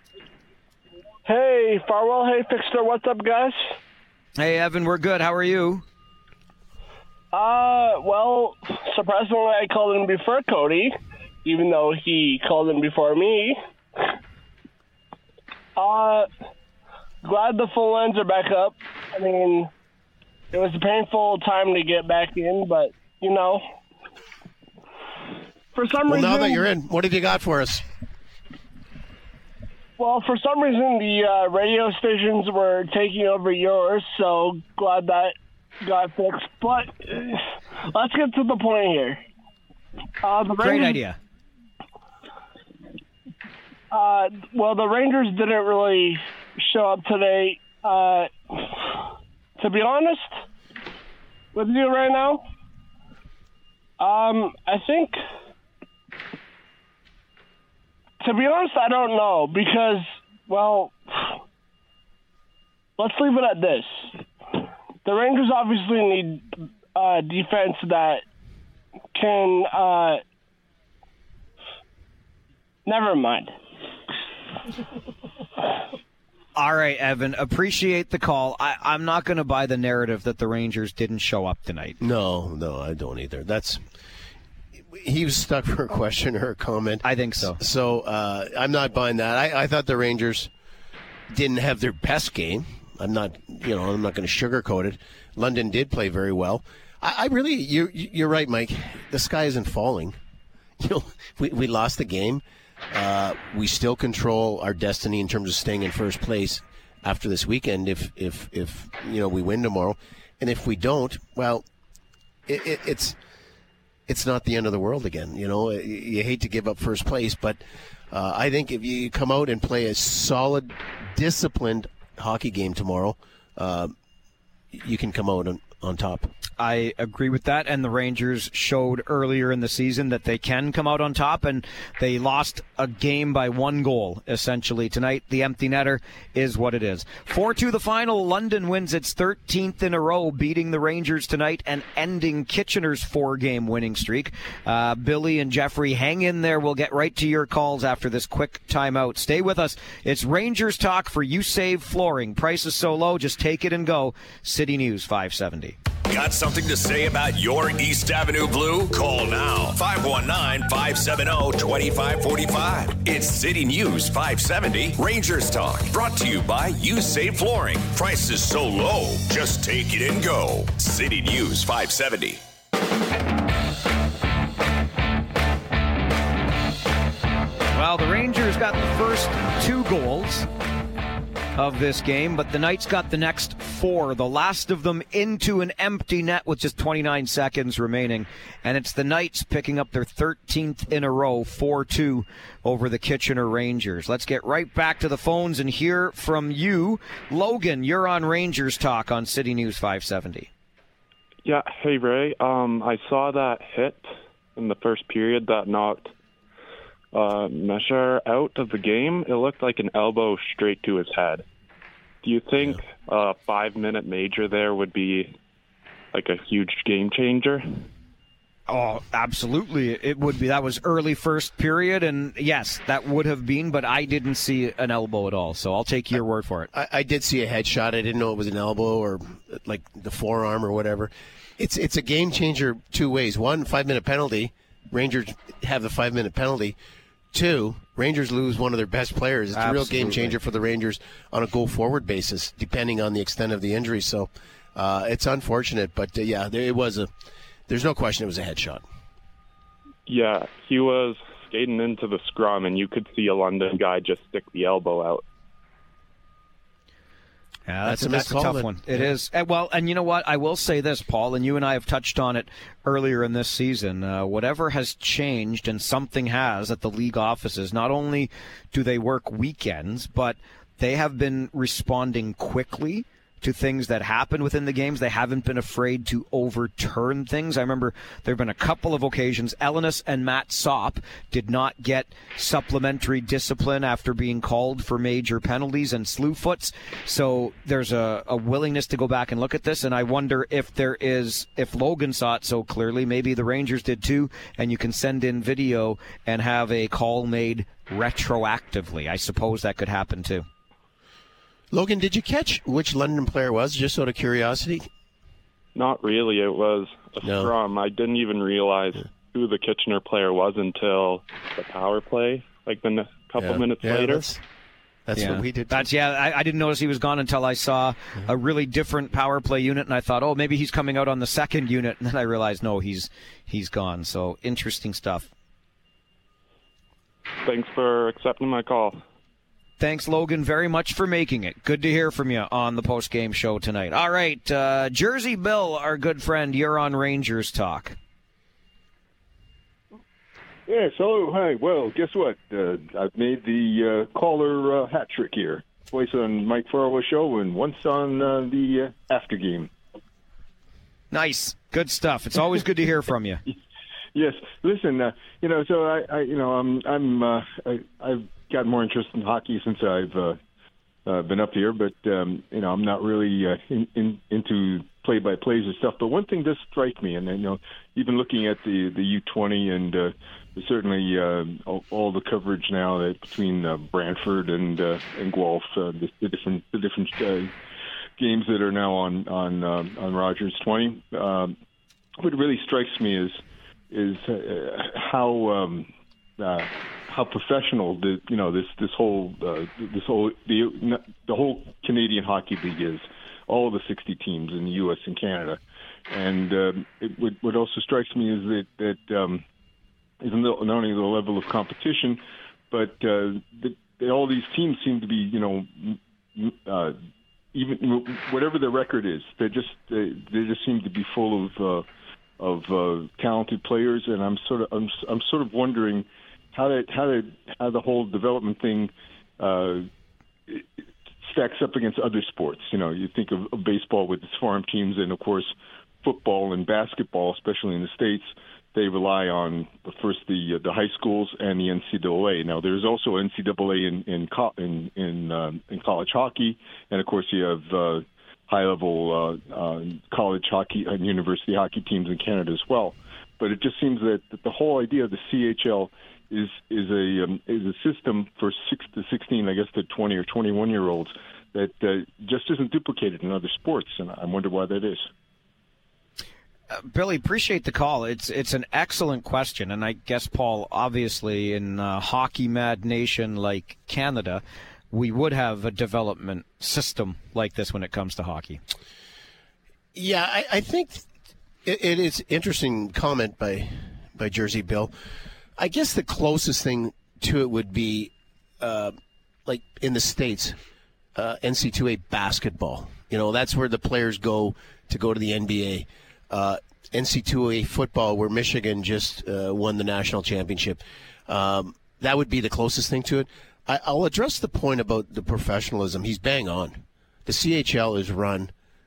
Hey, Farwell. Hey, Fixter. What's up, guys?
Hey, Evan. We're good. How are you?
Uh, well, surprisingly, I called in before Cody, even though he called in before me. Uh, glad the full lines are back up. I mean, it was a painful time to get back in, but, you know, for some
well,
reason...
now that you're in, what have you got for us?
Well, for some reason, the uh, radio stations were taking over yours, so glad that got fixed. But uh, let's get to the point here. Uh, the
Great
Rangers,
idea.
Uh, well, the Rangers didn't really show up today. Uh, to be honest with you right now, um, I think, to be honest, I don't know because, well, let's leave it at this. The Rangers obviously need uh, defense that can, uh, never mind.
All right, Evan, appreciate the call. I, I'm not going to buy the narrative that the Rangers didn't show up tonight.
No, no, I don't either. That's he was stuck for a question or a comment.
I think so.
So uh, I'm not buying that. I, I thought the Rangers didn't have their best game. I'm not, you know, I'm not going to sugarcoat it. London did play very well. I, I really, you, you're right, Mike. The sky isn't falling. You know, we we lost the game. Uh, we still control our destiny in terms of staying in first place after this weekend. If if if you know we win tomorrow, and if we don't, well, it, it, it's it's not the end of the world again. You know, you, you hate to give up first place, but uh, I think if you come out and play a solid, disciplined hockey game tomorrow, uh, you can come out on, on top.
I agree with that, and the Rangers showed earlier in the season that they can come out on top, and they lost a game by one goal, essentially. Tonight, the empty netter is what it is. four two the final. London wins its thirteenth in a row, beating the Rangers tonight and ending Kitchener's four-game winning streak. Uh, Billy and Jeffrey, hang in there. We'll get right to your calls after this quick timeout. Stay with us. It's Rangers Talk for You Save Flooring. Price is so low, just take it and go. City News five seventy.
Got something to say about your East Avenue Blue? Call now. five one nine, five seven zero, two five four five. It's City News five seventy Rangers Talk. Brought to you by You Save Flooring. Prices so low, just take it and go. City News five seventy.
Well, the Rangers got the first two goals of this game, but the Knights got the next four, the last of them into an empty net with just twenty-nine seconds remaining, and it's the Knights picking up their thirteenth in a row, four two over the Kitchener Rangers. Let's get right back to the phones and hear from you. Logan, you're on Rangers Talk on City News five seventy.
Yeah, hey Ray, um, I saw that hit in the first period that knocked Uh, Messer out of the game. It looked like an elbow straight to his head. Do you think a yeah. uh, five-minute major there would be like a huge game changer?
Oh, absolutely. It would be. That was early first period, and yes, that would have been, but I didn't see an elbow at all, so I'll take your I, word for it.
I, I did see a headshot. I didn't know it was an elbow or like the forearm or whatever. It's, it's a game changer two ways. One, five-minute penalty. Rangers have the five-minute penalty. Two, Rangers lose one of their best players. It's Absolutely. a real game changer for the Rangers on a go-forward basis, depending on the extent of the injury. So uh, it's unfortunate, but uh, yeah, there, it was a. There's no question it was a headshot.
Yeah, he was skating into the scrum, and you could see a London guy just stick the elbow out.
Yeah, that's, that's, a, that's a tough one. It yeah. is. And, well, and you know what? I will say this, Paul, and you and I have touched on it earlier in this season. Uh, whatever has changed, and something has at the league offices, not only do they work weekends, but they have been responding quickly to things that happen within the games. They haven't been afraid to overturn things. I remember there have been a couple of occasions. Ellenis and Matt Sopp did not get supplementary discipline after being called for major penalties and slew foots. So there's a, a willingness to go back and look at this, and I wonder if there is, if Logan saw it so clearly, maybe the Rangers did too, and you can send in video and have a call made retroactively. I suppose that could happen too.
Logan, did you catch which London player was, just out of curiosity?
Not really. It was a no. scrum. I didn't even realize who the Kitchener player was until the power play, like then a couple
yeah.
minutes
yeah,
later.
That's, that's
yeah.
what we did.
That's yeah. I, I didn't notice he was gone until I saw mm-hmm. a really different power play unit, and I thought, oh, maybe he's coming out on the second unit, and then I realized, no, he's he's gone. So interesting stuff.
Thanks for accepting my call.
Thanks, Logan, very much for making it. Good to hear from you on the post-game show tonight. All right, uh, Jersey Bill, our good friend, you're on Rangers Talk.
Yes, hello, hi. Well, guess what? Uh, I've made the uh, caller uh, hat trick here. Twice on Mike Farwell's show and once on uh, the uh, after game.
Nice. Good stuff. It's always good to hear from you.
Yes. Listen, uh, you know, so I, I you know, I'm, I'm, uh, I, I've got more interest in hockey since I've uh, uh, been up here, but um, you know, I'm not really uh, in, in, into play-by-plays and stuff. But one thing does strike me, and you know, even looking at the the U twenty and uh, certainly uh, all, all the coverage now that between uh, Brantford and uh, and Guelph, uh, the, the different the different uh, games that are now on on uh, on Rogers twenty. Um, what really strikes me is is uh, how um, uh, how professional the you know this this whole uh, this whole the the whole Canadian Hockey League is, all of the sixty teams in the U S and Canada, and um, it, what, what also strikes me is that that um, is not only the level of competition, but uh, that, that all these teams seem to be you know uh, even whatever their record is, they just they, they just seem to be full of uh, of uh, talented players, and I'm sort of I'm I'm sort of wondering how that how that how the whole development thing uh, stacks up against other sports. You know, you think of, of baseball with its farm teams, and of course, football and basketball, especially in the States, they rely on the first the the high schools and the N C double A. Now, there's also N C double A in in co- in in, um, in college hockey, and of course, you have uh, high-level uh, uh, college hockey and university hockey teams in Canada as well. But it just seems that, that the whole idea of the C H L is is a um, is a system for six to sixteen, I guess, to twenty or twenty-one year olds that uh, just isn't duplicated in other sports, and I wonder why that is.
Uh, Billy, appreciate the call. It's it's an excellent question, and I guess, Paul, obviously in a hockey mad nation like Canada, we would have a development system like this when it comes to hockey.
Yeah, I, I think it, it is interesting comment by by Jersey Bill. I guess the closest thing to it would be, uh, like in the States, uh, N C double A basketball. You know, that's where the players go to go to the N B A. Uh, N C double A football, where Michigan just uh, won the national championship. Um, that would be the closest thing to it. I, I'll address the point about the professionalism. He's bang on. The C H L is run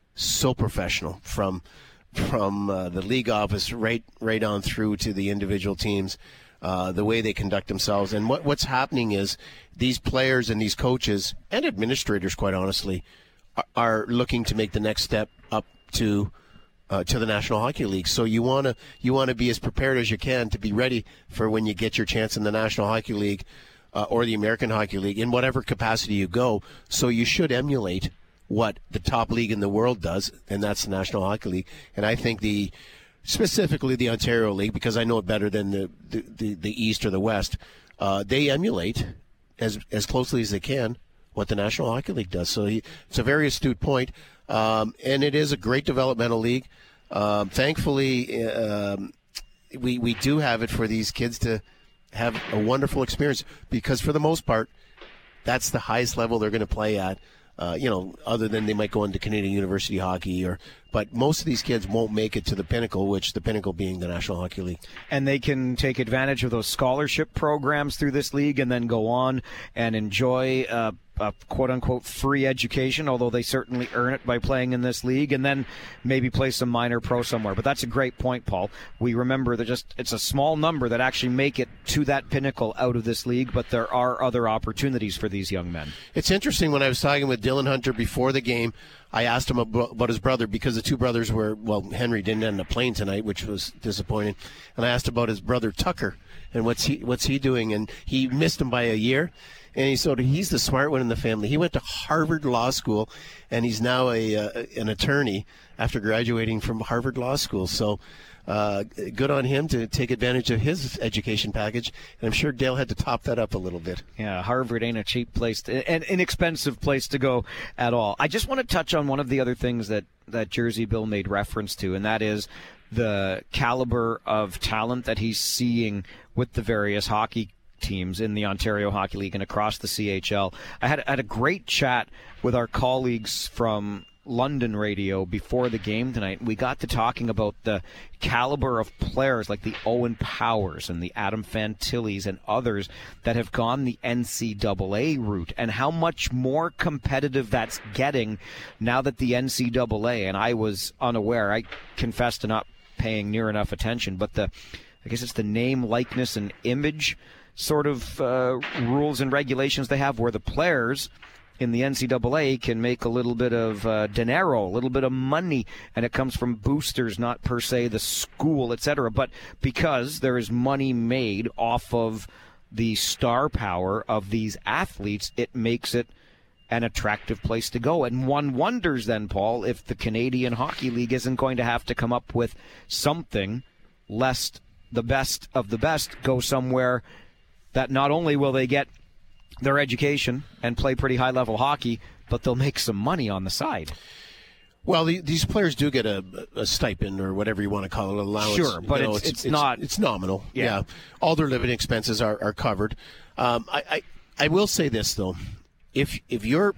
so professional from from uh, the league office right right on through to the individual teams. Uh, the way they conduct themselves. And what, what's happening is these players and these coaches and administrators, quite honestly, are, are looking to make the next step up to uh, to the National Hockey League. So you want to you want to be as prepared as you can to be ready for when you get your chance in the National Hockey League uh, or the American Hockey League, in whatever capacity you go. So you should emulate what the top league in the world does, and that's the National Hockey League. And I think the specifically the Ontario League, because I know it better than the the, the, the East or the West, uh, they emulate as as closely as they can what the National Hockey League does. So he, it's a very astute point, um, and it is a great developmental league. Um, thankfully, um, we we do have it for these kids to have a wonderful experience, because for the most part, that's the highest level they're going to play at. Uh, you know, other than they might go into Canadian University Hockey, or but most of these kids won't make it to the pinnacle, which the pinnacle being the National Hockey League.
And they can take advantage of those scholarship programs through this league and then go on and enjoy uh, a quote-unquote free education, although they certainly earn it by playing in this league, and then maybe play some minor pro somewhere. But that's a great point, Paul. We remember that just it's a small number that actually make it to that pinnacle out of this league, but there are other opportunities for these young men.
It's interesting, when I was talking with Dylan Hunter before the game, I asked him about his brother, because the two brothers were, well, Henry didn't end up playing tonight, which was disappointing. And I asked about his brother Tucker and what's he what's he doing, and he missed him by a year. And he sort of, he's the smart one in the family. He went to Harvard Law School, and he's now a uh, an attorney after graduating from Harvard Law School. So uh, good on him to take advantage of his education package. And I'm sure Dale had to top that up a little bit.
Yeah, Harvard ain't a cheap place, to, an inexpensive place to go at all. I just want to touch on one of the other things that, that Jersey Bill made reference to, and that is the caliber of talent that he's seeing with the various hockey teams in the Ontario Hockey League and across the C H L. I had, had a great chat with our colleagues from London radio before the game tonight. We got to talking about the caliber of players like the Owen Powers and the Adam Fantillis and others that have gone the N C double A route, and how much more competitive that's getting now that the N C double A, and I was unaware, I confess to not paying near enough attention, but the I guess it's the name, likeness, and image sort of uh, rules and regulations they have, where the players in the N C double A can make a little bit of uh, dinero, a little bit of money, and it comes from boosters, not per se the school, et cetera. But because there is money made off of the star power of these athletes, it makes it an attractive place to go. And one wonders then, Paul, if the Canadian Hockey League isn't going to have to come up with something lest the best of the best go somewhere that not only will they get their education and play pretty high-level hockey, but they'll make some money on the side.
Well, the, these players do get a, a stipend, or whatever you want to call it, an allowance.
Sure, but
you know,
it's,
it's,
it's,
it's
not...
It's nominal, yeah.
yeah.
All their living expenses are, are covered. Um, I, I I will say this, though. If if you're...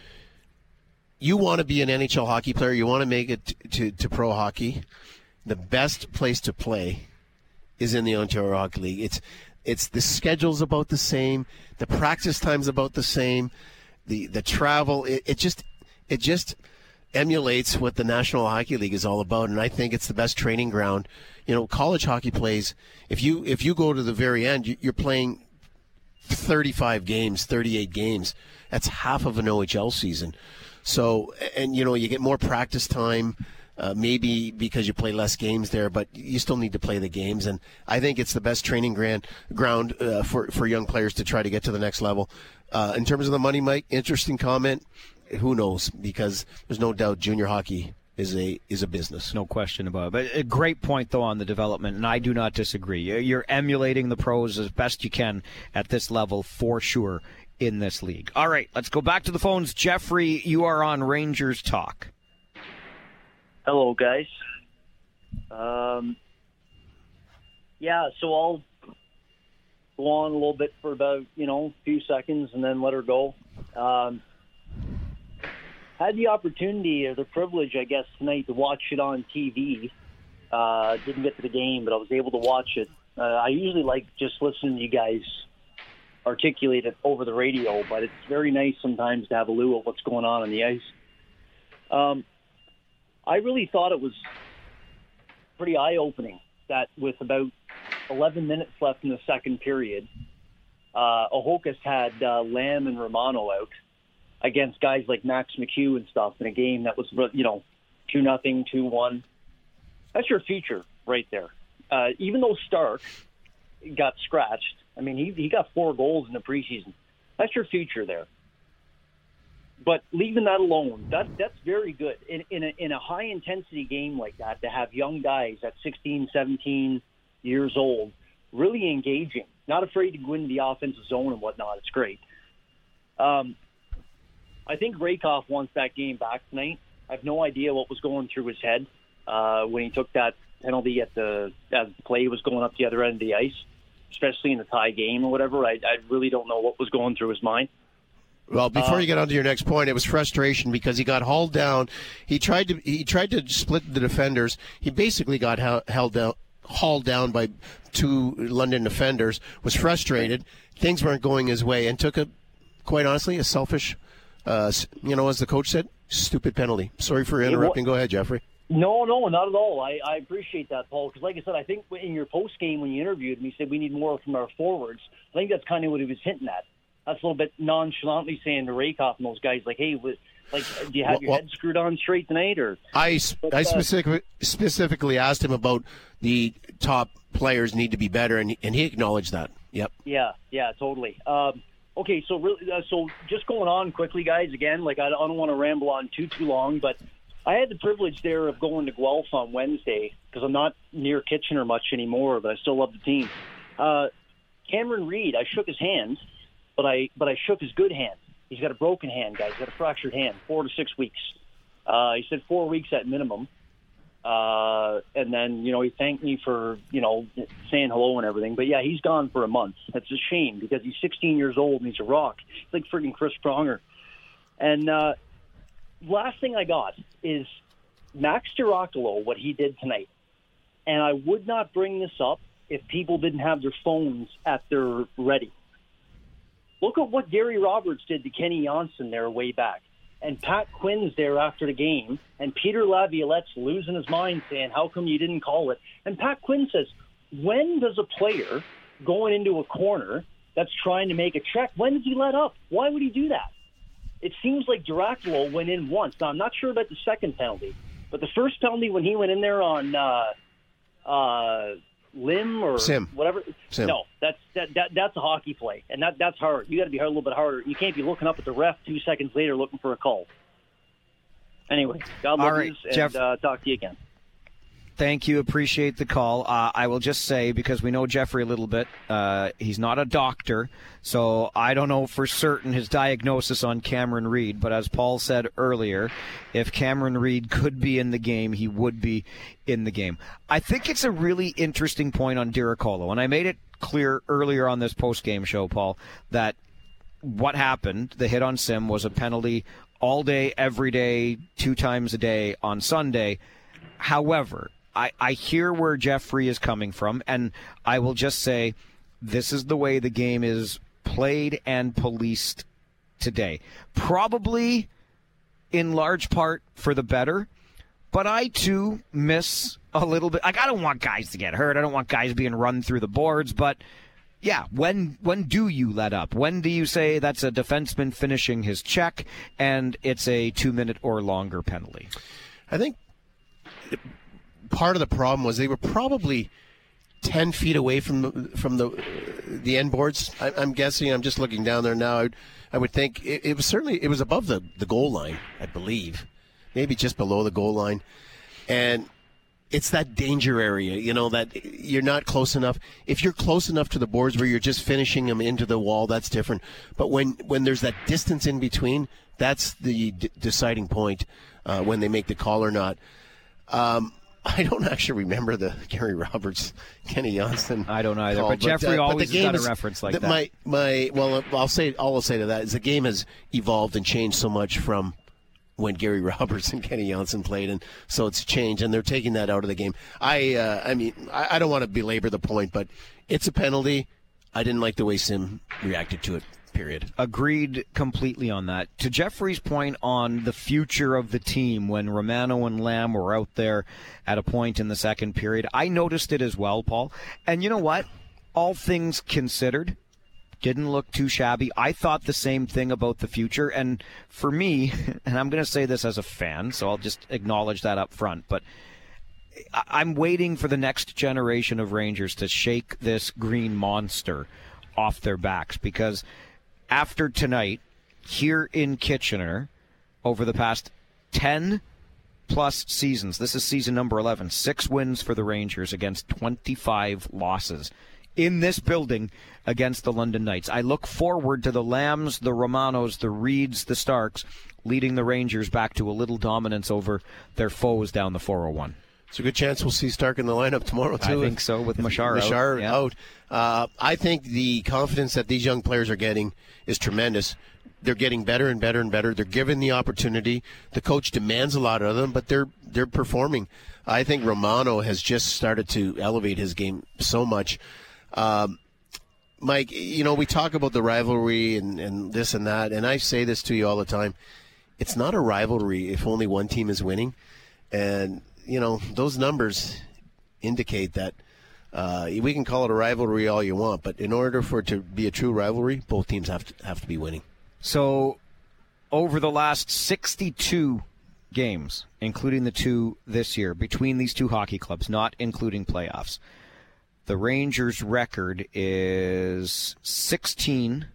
You want to be an N H L hockey player, you want to make it to, to, to pro hockey, the best place to play is in the Ontario Hockey League. It's... It's the schedule's about the same. The practice time's about the same. the the travel. It, it just it just emulates what the National Hockey League is all about, and I think it's the best training ground. You know, college hockey plays. If you if you go to the very end, you, you're playing thirty-five games, thirty-eight games. That's half of an O H L season. So, and you know, you get more practice time. Uh, maybe because you play less games there, but you still need to play the games. And I think it's the best training ground, ground uh, for, for young players to try to get to the next level. Uh, in terms of the money, Mike, interesting comment. Who knows? Because there's no doubt junior hockey is a is a business.
No question about it. But a great point, though, on the development, and I do not disagree. You're emulating the pros as best you can at this level, for sure, in this league. All right, let's go back to the phones. Jeffrey, you are on Rangers Talk.
Hello, guys. Um, yeah, so I'll go on a little bit for about, you know, a few seconds and then let her go. Um, had the opportunity or the privilege, I guess, tonight to watch it on T V. Uh, didn't get to the game, but I was able to watch it. Uh, I usually like just listening to you guys articulate it over the radio, but it's very nice sometimes to have a loo of what's going on on the ice. Um, I really thought it was pretty eye-opening that with about eleven minutes left in the second period, uh, Ahokas had uh, Lamb and Romano out against guys like Max McHugh and stuff in a game that was, you know, two nothing, two one. That's your future right there. Uh, even though Stark got scratched, I mean, he he got four goals in the preseason. That's your future there. But leaving that alone, that that's very good. In in a, in a high-intensity game like that, to have young guys at sixteen, seventeen years old really engaging, not afraid to go into the offensive zone and whatnot, it's great. Um, I think Rakoff wants that game back tonight. I have no idea what was going through his head uh, when he took that penalty at the as the play was going up the other end of the ice, especially in the tie game or whatever. I, I really don't know what was going through his mind.
Well, before
uh,
you get on to your next point, it was frustration because he got hauled down. He tried to he tried to split the defenders. He basically got held down, hauled down by two London defenders. Was frustrated. Things weren't going his way, and took a, quite honestly, a selfish, uh, you know, as the coach said, stupid penalty. Sorry for interrupting. Go ahead, Jeffrey.
No, no, not at all. I, I appreciate that, Paul, because like I said, I think in your post game when you interviewed him, you said we need more from our forwards. I think that's kind of what he was hinting at. That's a little bit nonchalantly saying to Rakoff and those guys, like, hey, like, do you have
well,
your
well,
head screwed on straight tonight? Or
I,
but,
I
uh,
specific, specifically asked him about the top players need to be better, and, and he acknowledged that. Yep.
Yeah, yeah, totally. Um, okay, so really, uh, so just going on quickly, guys, again, like I, I don't want to ramble on too, too long, but I had the privilege there of going to Guelph on Wednesday because I'm not near Kitchener much anymore, but I still love the team. Uh, Cameron Reid, I shook his hand. But I but I shook his good hand. He's got a broken hand, guys. He's got a fractured hand, four to six weeks. Uh, he said four weeks at minimum. Uh, and then, you know, he thanked me for, you know, saying hello and everything. But, yeah, he's gone for a month. That's a shame because he's sixteen years old and he's a rock. He's like freaking Chris Pronger. And uh, last thing I got is Max Girocolo, what he did tonight. And I would not bring this up if people didn't have their phones at their ready. Look at what Gary Roberts did to Kenny Johnson there way back. And Pat Quinn's there after the game. And Peter Laviolette's losing his mind saying, how come you didn't call it? And Pat Quinn says, when does a player going into a corner that's trying to make a check, when does he let up? Why would he do that? It seems like Girocolo went in once. Now, I'm not sure about the second penalty. But the first penalty when he went in there on uh, uh, Lim or
Sim.
whatever.
Sim.
No, that's that, that that's a hockey play, and that that's hard. You got to be a little bit harder. You can't be looking up at the ref two seconds later looking for a call. Anyway, God
All
love
right,
you, and
Jeff,
uh, talk to you again.
Thank you. Appreciate the call. Uh, I will just say, because we know Jeffrey a little bit, uh, he's not a doctor, so I don't know for certain his diagnosis on Cameron Reid. But as Paul said earlier, if Cameron Reid could be in the game, he would be in the game. I think it's a really interesting point on Girocolo, and I made it clear earlier on this post-game show, Paul, that what happened, the hit on Sim, was a penalty all day, every day, two times a day on Sunday. However, I, I hear where Jeffrey is coming from, and I will just say this is the way the game is played and policed today. Probably in large part for the better, but I too miss a little bit. Like, I don't want guys to get hurt. I don't want guys being run through the boards, but yeah, when when do you let up? When do you say that's a defenseman finishing his check and it's a two-minute or longer penalty?
I think part of the problem was they were probably ten feet away from the, from the the end boards. I, I'm guessing. I'm just looking down there now. I would, I would think it, it was certainly it was above the, the goal line, I believe, maybe just below the goal line, and it's that danger area. You know that you're not close enough. If you're close enough to the boards where you're just finishing them into the wall, that's different. But when when there's that distance in between, that's the d- deciding point uh, when they make the call or not. Um, I don't actually remember the Gary Roberts, Kenny Johnston.
I don't either,
call,
but, but Jeffrey
uh,
always
but
has got
is,
a reference like
the,
that.
My, my, well, I'll say, all I'll say to that is the game has evolved and changed so much from when Gary Roberts and Kenny Johnston played, and so it's changed, and they're taking that out of the game. I, uh, I mean, I, I don't want to belabor the point, but it's a penalty. I didn't like the way Sim reacted to it. Period.
Agreed completely on that. To Jeffrey's point on the future of the team when Romano and Lamb were out there at a point in the second period, I noticed it as well, Paul. And you know what? All things considered, didn't look too shabby. I thought the same thing about the future. And for me, and I'm going to say this as a fan, so I'll just acknowledge that up front, but I'm waiting for the next generation of Rangers to shake this green monster off their backs, because after tonight, here in Kitchener, over the past ten plus seasons, this is season number eleven, six wins for the Rangers against twenty-five losses in this building against the London Knights. I look forward to the Lambs, the Romanos, the Reeds, the Starks leading the Rangers back to a little dominance over their foes down the four oh one.
It's a good chance we'll see Stark in the lineup tomorrow, too.
I think so, with Machar out.
Machar
yeah.
out. Uh, I think the confidence that these young players are getting is tremendous. They're getting better and better and better. They're given the opportunity. The coach demands a lot of them, but they're they're performing. I think Romano has just started to elevate his game so much. Um, Mike, you know, we talk about the rivalry and, and this and that, and I say this to you all the time. It's not a rivalry if only one team is winning. And you know, those numbers indicate that uh, we can call it a rivalry all you want, but in order for it to be a true rivalry, both teams have to have to be winning.
So, over the last sixty-two games, including the two this year, between these two hockey clubs, not including playoffs, the Rangers' record is sixteen,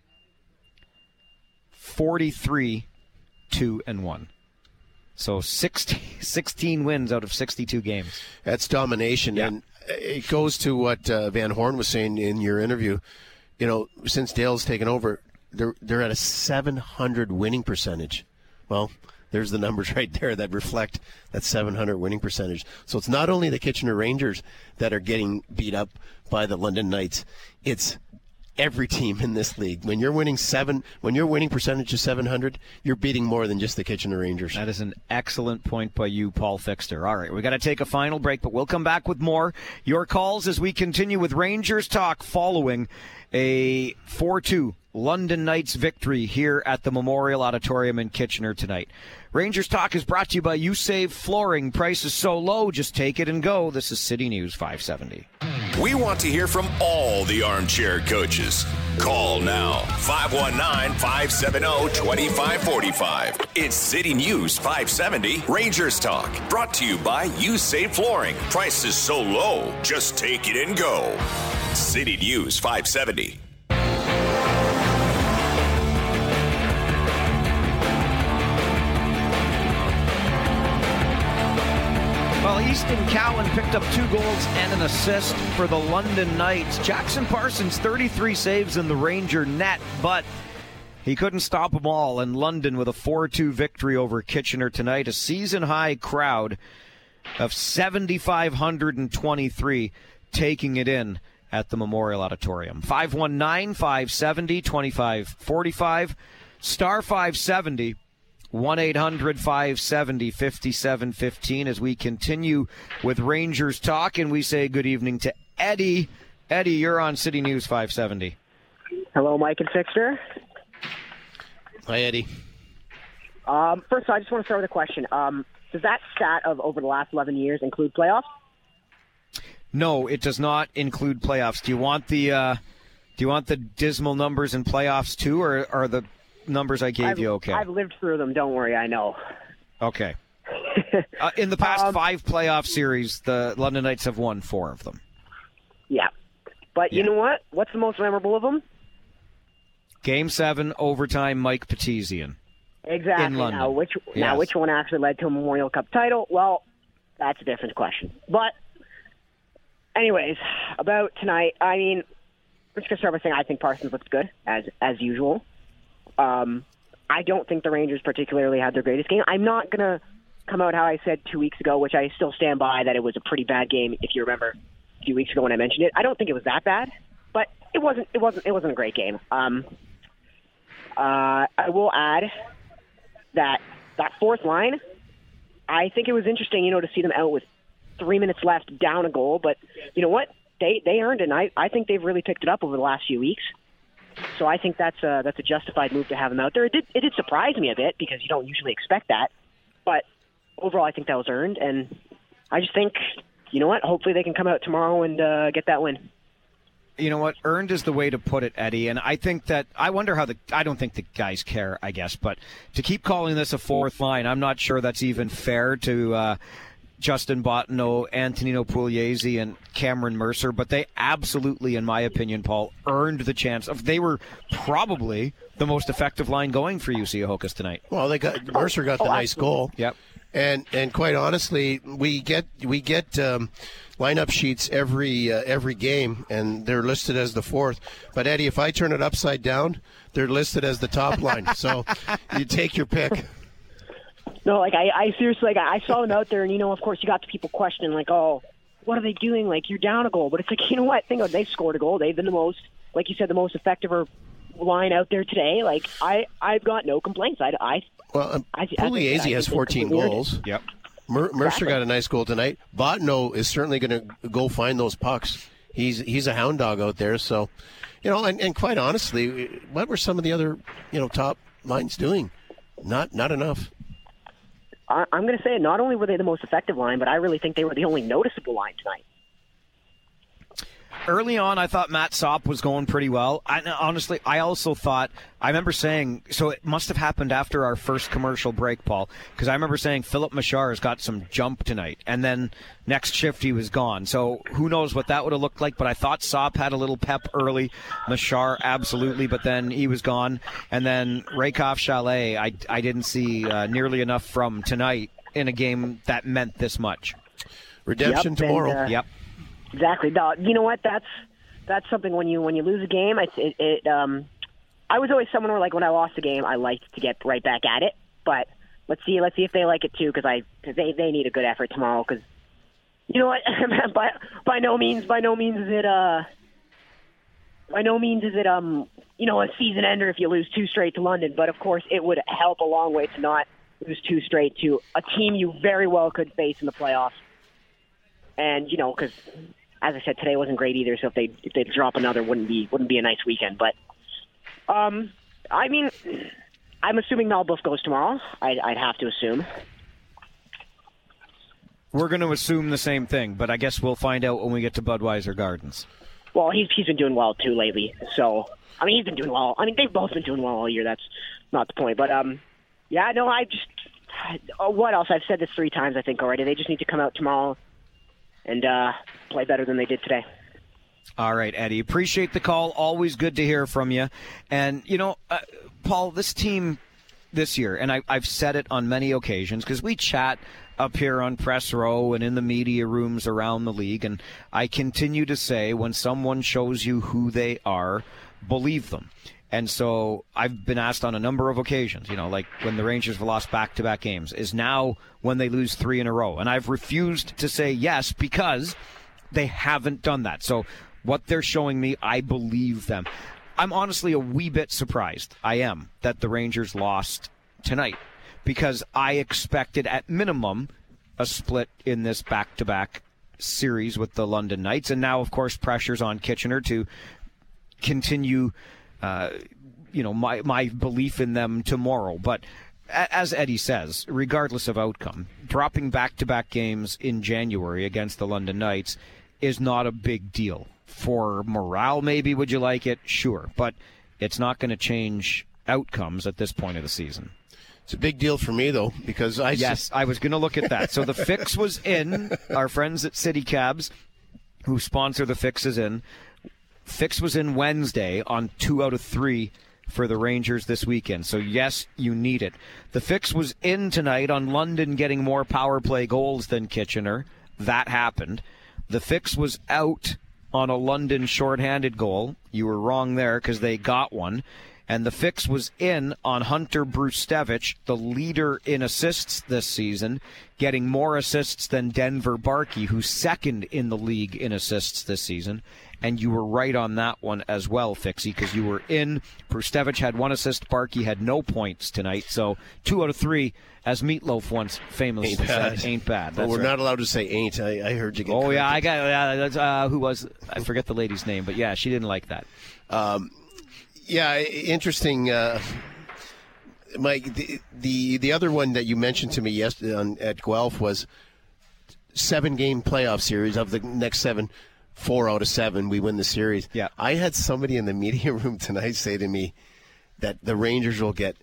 forty-three, two, and one. So sixteen, sixteen wins out of sixty-two games.
That's domination. Yeah. And it goes to what uh, Van Horn was saying in your interview. You know, since Dale's taken over, they're, they're at a seven hundred winning percentage. Well, there's the numbers right there that reflect that seven hundred winning percentage. So it's not only the Kitchener Rangers that are getting beat up by the London Knights. It's every team in this league. When you're winning seven, when your winning percentage is seven hundred, you're beating more than just the Kitchener Rangers.
That is an excellent point by you, Paul Fixter. All right, we got to take a final break, but we'll come back with more. Your calls as we continue with Rangers talk following a four two London Knights victory here at the Memorial Auditorium in Kitchener tonight. Rangers Talk is brought to you by You Save Flooring. Price is so low, just take it and go. This is City News five seventy.
We want to hear from all the armchair coaches. Call now, five one nine, five seven zero, two five four five. It's City News five seventy, Rangers Talk. Brought to you by You Save Flooring. Price is so low, just take it and go. City News five seventy.
Well, Easton Cowan picked up two goals and an assist for the London Knights. Jackson Parsons, thirty-three saves in the Ranger net, but he couldn't stop them all. And London with a four two victory over Kitchener tonight. A season-high crowd of seven thousand five hundred twenty-three taking it in at the Memorial Auditorium. five one nine, five seven zero, two five four five, star five seventy. one eight hundred, five seven zero, five seven one five as we continue with Rangers Talk, and we say good evening to Eddie. Eddie, you're on City News five seventy.
Hello, Mike and Fixter.
Hi, Eddie.
Um, first, I just want to start with a question. Um, does that stat of over the last eleven years include playoffs?
No, it does not include playoffs. Do you want the uh, do you want the dismal numbers in playoffs too, or are the numbers I gave
I've,
you okay?
I've lived through them. Don't worry, I know.
Okay. uh, in the past
um,
five playoff series, the London Knights have won four of them.
Yeah. But
yeah.
you know what? What's the most memorable of them?
Game seven, overtime, Mike Petizian.
Exactly.
In London.
Now, which
yes.
now which one actually led to a Memorial Cup title? Well, that's a different question. But, anyways, about tonight, I mean, I'm just going to start by saying I think Parsons looks good, as as usual. Um, I don't think the Rangers particularly had their greatest game. I'm not going to come out how I said two weeks ago, which I still stand by, that it was a pretty bad game, if you remember a few weeks ago when I mentioned it. I don't think it was that bad, but it wasn't it wasn't, it wasn't a great game. Um, uh, I will add that that fourth line, I think it was interesting, you know, to see them out with three minutes left, down a goal. But you know what? They they earned it, and I, I think they've really picked it up over the last few weeks. So I think that's a, that's a justified move to have them out there. It did, it did surprise me a bit because you don't usually expect that. But overall, I think that was earned. And I just think, you know what? Hopefully they can come out tomorrow and uh, get that win.
You know what? Earned is the way to put it, Eddie. And I think that I wonder how the I don't think the guys care, I guess. But to keep calling this a fourth line, I'm not sure that's even fair to uh, Justin Bottineau, Antonino Pugliese, and Cameron Mercer. But they absolutely, in my opinion, Paul, earned the chance of. They were probably the most effective line going for U C Ahokas tonight.
Well, they got Mercer got the
oh,
nice goal.
Yep.
And and quite honestly, we get we get um, lineup sheets every uh, every game, and they're listed as the fourth. But Eddie, if I turn it upside down, they're listed as the top line. So you take your pick.
No, like I, I seriously, like I saw them out there, and you know, of course, you got the people questioning, like, oh, what are they doing? Like, you're down a goal, but it's like, you know what? Think of it, they've scored a goal. They've been the most, like you said, the most effective line out there today. Like, I, I've got no complaints. I, I
well, um,
I,
Pugliese
I, I
has fourteen goals.
Yep.
Mer- Mercer
Exactly.
got a nice goal tonight. Bottineau is certainly going to go find those pucks. He's he's a hound dog out there. So, you know, and, and quite honestly, what were some of the other, you know, top lines doing? Not not enough.
I, I'm going to say, not only were they the most effective line, but I really think they were the only noticeable line tonight.
Early on, I thought Matt Sopp was going pretty well. I, honestly, I also thought, I remember saying, so it must have happened after our first commercial break, Paul, because I remember saying Philip Machar has got some jump tonight, and then next shift he was gone. So who knows what that would have looked like, but I thought Sopp had a little pep early. Machar, absolutely, but then he was gone. And then Rakoff Chalet, I, I didn't see uh, nearly enough from tonight in a game that meant this much.
Redemption
Yep,
tomorrow.
and, uh,
Yep.
Exactly. No, you know what? That's that's something when you when you lose a game. It, it, it um, I was always someone where, like, when I lost a game, I liked to get right back at it. But let's see, let's see if they like it too, because I cause they they need a good effort tomorrow. Because you know what? by by no means by no means is it uh by no means is it um you know a season ender if you lose two straight to London. But of course, it would help a long way to not lose two straight to a team you very well could face in the playoffs. And you know, because as I said, today wasn't great either. So if they if they drop another, wouldn't be wouldn't be a nice weekend. But um, I mean, I'm assuming Malbuff goes tomorrow. I'd, I'd have to assume.
We're going to assume the same thing, but I guess we'll find out when we get to Budweiser Gardens.
Well, he's he's been doing well too lately. So I mean, he's been doing well. I mean, they've both been doing well all year. That's not the point. But um, yeah, no, I just oh, what else? I've said this three times I think already. They just need to come out tomorrow and uh, play better than they did today.
All right, Eddie. Appreciate the call. Always good to hear from you. And, you know, uh, Paul, this team this year, and I, I've said it on many occasions, because we chat up here on Press Row and in the media rooms around the league, and I continue to say when someone shows you who they are, believe them. And so I've been asked on a number of occasions, you know, like when the Rangers have lost back-to-back games, is now when they lose three in a row. And I've refused to say yes because they haven't done that. So what they're showing me, I believe them. I'm honestly a wee bit surprised, I am, that the Rangers lost tonight, because I expected at minimum a split in this back-to-back series with the London Knights. And now, of course, pressure's on Kitchener to continue Uh, you know, my, my belief in them tomorrow. But as Eddie says, regardless of outcome, dropping back-to-back games in January against the London Knights is not a big deal. For morale, maybe, would you like it? Sure. But it's not going to change outcomes at this point of the season.
It's a big deal for me, though, because I...
Yes, I was going to look at that. So the fix was in. Our friends at City Cabs, who sponsor the fix, is in. Fix was in Wednesday on two out of three for the Rangers this weekend. So, yes, you need it. The fix was in tonight on London getting more power play goals than Kitchener. That happened. The fix was out on a London shorthanded goal. You were wrong there because they got one. And the fix was in on Hunter Brustevich, the leader in assists this season, getting more assists than Denver Barkey, who's second in the league in assists this season. And you were right on that one as well, Fixie, because you were in. Brustevich had one assist. Barkey had no points tonight. So two out of three, as Meatloaf once famously
ain't bad.
said, ain't bad.
Well,
That's
we're
right.
not allowed to say ain't. I, I heard you get
Oh,
corrected.
yeah, I got yeah, that's, uh, who was, I forget the lady's name, but yeah, she didn't like that.
Um, yeah, interesting. Uh, Mike, the, the the other one that you mentioned to me yesterday on, at Guelph was seven-game playoff series. Of the next seven, four out of seven, we win the series.
Yeah.
I had somebody in the media room tonight say to me that the Rangers will get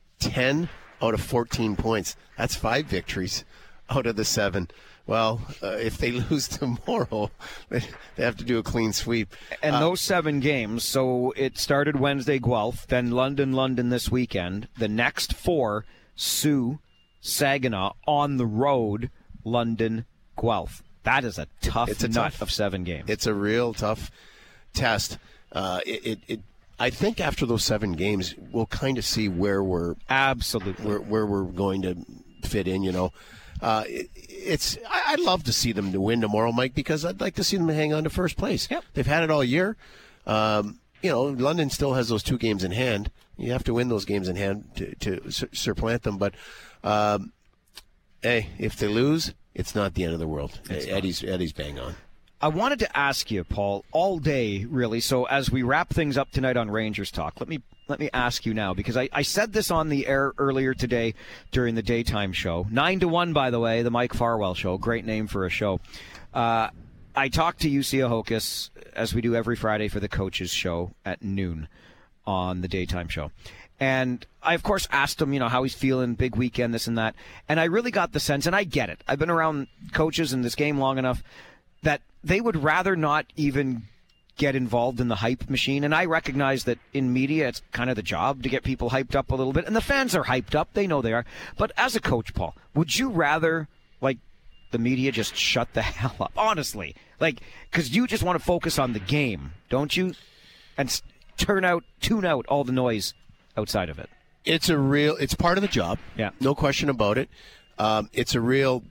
ten out of fourteen points. That's five victories out of the seven. Well, uh, if they lose tomorrow, they have to do a clean sweep.
And
uh,
those seven games, so it started Wednesday, Guelph, then London, London this weekend. The next four, Sioux, Saginaw, on the road, London, Guelph. That is a tough
it's a
nut
tough,
of seven games.
It's a real tough test. Uh, it, it, it, I think after those seven games, we'll kind of see where we're
absolutely
where, where we're going to fit in. You know, uh, it, it's I, I'd love to see them to win tomorrow, Mike, because I'd like to see them hang on to first place.
Yep.
They've had it all year. Um, you know, London still has those two games in hand. You have to win those games in hand to, to sur- supplant them. But um, hey, if they lose, it's not the end of the world.
It's
Eddie's Eddie's bang on.
I wanted to ask you, Paul, all day, really. So as we wrap things up tonight on Rangers Talk, let me let me ask you now, because I, I said this on the air earlier today during the daytime show. Nine to one, by the way, the Mike Farwell Show. Great name for a show. Uh, I talked to Jussi Ahokas, as we do every Friday for the coaches show at noon on the daytime show. And I, of course, asked him, you know, how he's feeling, big weekend, this and that. And I really got the sense, and I get it. I've been around coaches in this game long enough that they would rather not even get involved in the hype machine. And I recognize that in media, it's kind of the job to get people hyped up a little bit. And the fans are hyped up. They know they are. But as a coach, Paul, would you rather, like, the media just shut the hell up? Honestly. Like, because you just want to focus on the game, don't you? And s- turn out, tune out all the noise outside of it.
It's a real, it's part of the job.
Yeah.
No question about it. Um, it's a real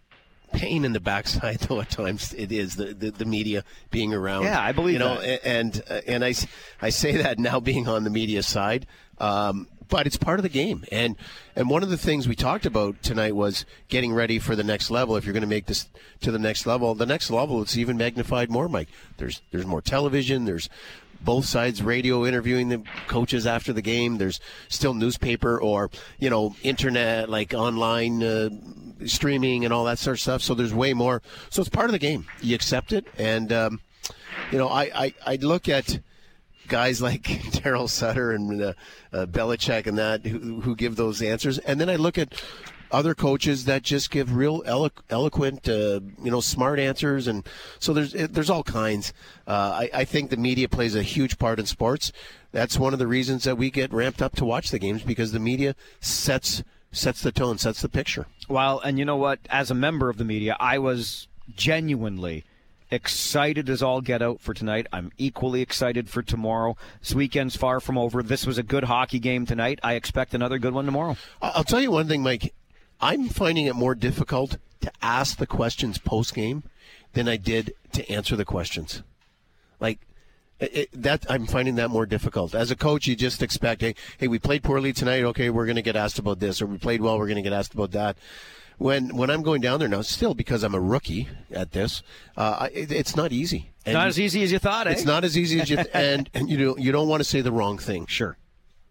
pain in the backside, though, at times it is, the, the, the media being around.
Yeah, I believe
you know,
that.
And, and I, I say that now being on the media side, um, but it's part of the game. And, and one of the things we talked about tonight was getting ready for the next level. If you're going to make this to the next level, the next level, it's even magnified more, Mike. There's, there's more television, there's both sides radio interviewing the coaches after the game. There's still newspaper or, you know, internet, like online uh, streaming and all that sort of stuff. So there's way more. So it's part of the game. You accept it. And, um, you know, I, I, I look at guys like Daryl Sutter and uh, uh, Belichick and that who, who give those answers. And then I look at other coaches that just give real elo- eloquent, uh, you know, smart answers, and so there's there's all kinds. Uh, I, I think the media plays a huge part in sports. That's one of the reasons that we get ramped up to watch the games, because the media sets sets the tone, sets the picture.
Well, and you know what? As a member of the media, I was genuinely excited as all get out for tonight. I'm equally excited for tomorrow. This weekend's far from over. This was a good hockey game tonight. I expect another good one tomorrow.
I'll tell you one thing, Mike. I'm finding it more difficult to ask the questions post-game than I did to answer the questions. Like, it, that I'm finding that more difficult. As a coach, you just expect, hey, hey, we played poorly tonight, okay, we're going to get asked about this, or we played well, we're going to get asked about that. When when I'm going down there now, still because I'm a rookie at this, uh, it, it's not easy. And
not as easy as you thought, eh?
It's not as easy as you th- and and you don't you don't want to say the wrong thing.
Sure.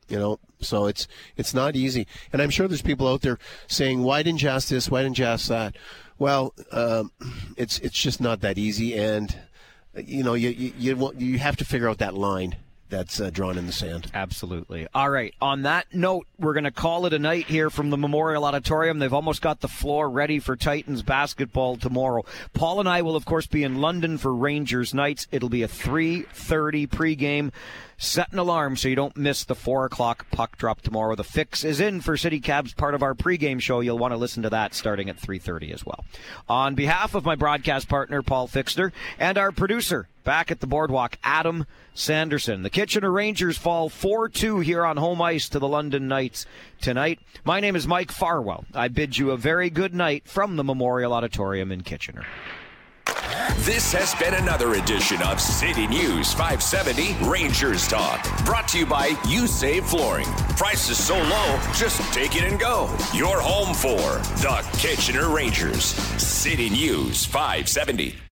You know, so it's it's not easy. And I'm sure there's people out there saying, why didn't you ask this? Why didn't you ask that? Well, um, it's it's just not that easy. And, you know, you you, you, you have to figure out that line that's uh, drawn in the sand.
Absolutely. All right. On that note, we're going to call it a night here from the Memorial Auditorium. They've almost got the floor ready for Titans basketball tomorrow. Paul and I will, of course, be in London for Rangers nights. It'll be a three thirty pregame. Set an alarm so you don't miss the four o'clock puck drop tomorrow. The Fix is in for City Cabs, part of our pregame show. You'll want to listen to that starting at three thirty as well. On behalf of my broadcast partner, Paul Fixter, and our producer back at the boardwalk, Adam Sanderson, the Kitchener Rangers fall four two here on home ice to the London Knights tonight. My name is Mike Farwell. I bid you a very good night from the Memorial Auditorium in Kitchener.
This has been another edition of City News five seventy Rangers Talk. Brought to you by You Save Flooring. Prices so low, just take it and go. You're home for the Kitchener Rangers. City News five seventy.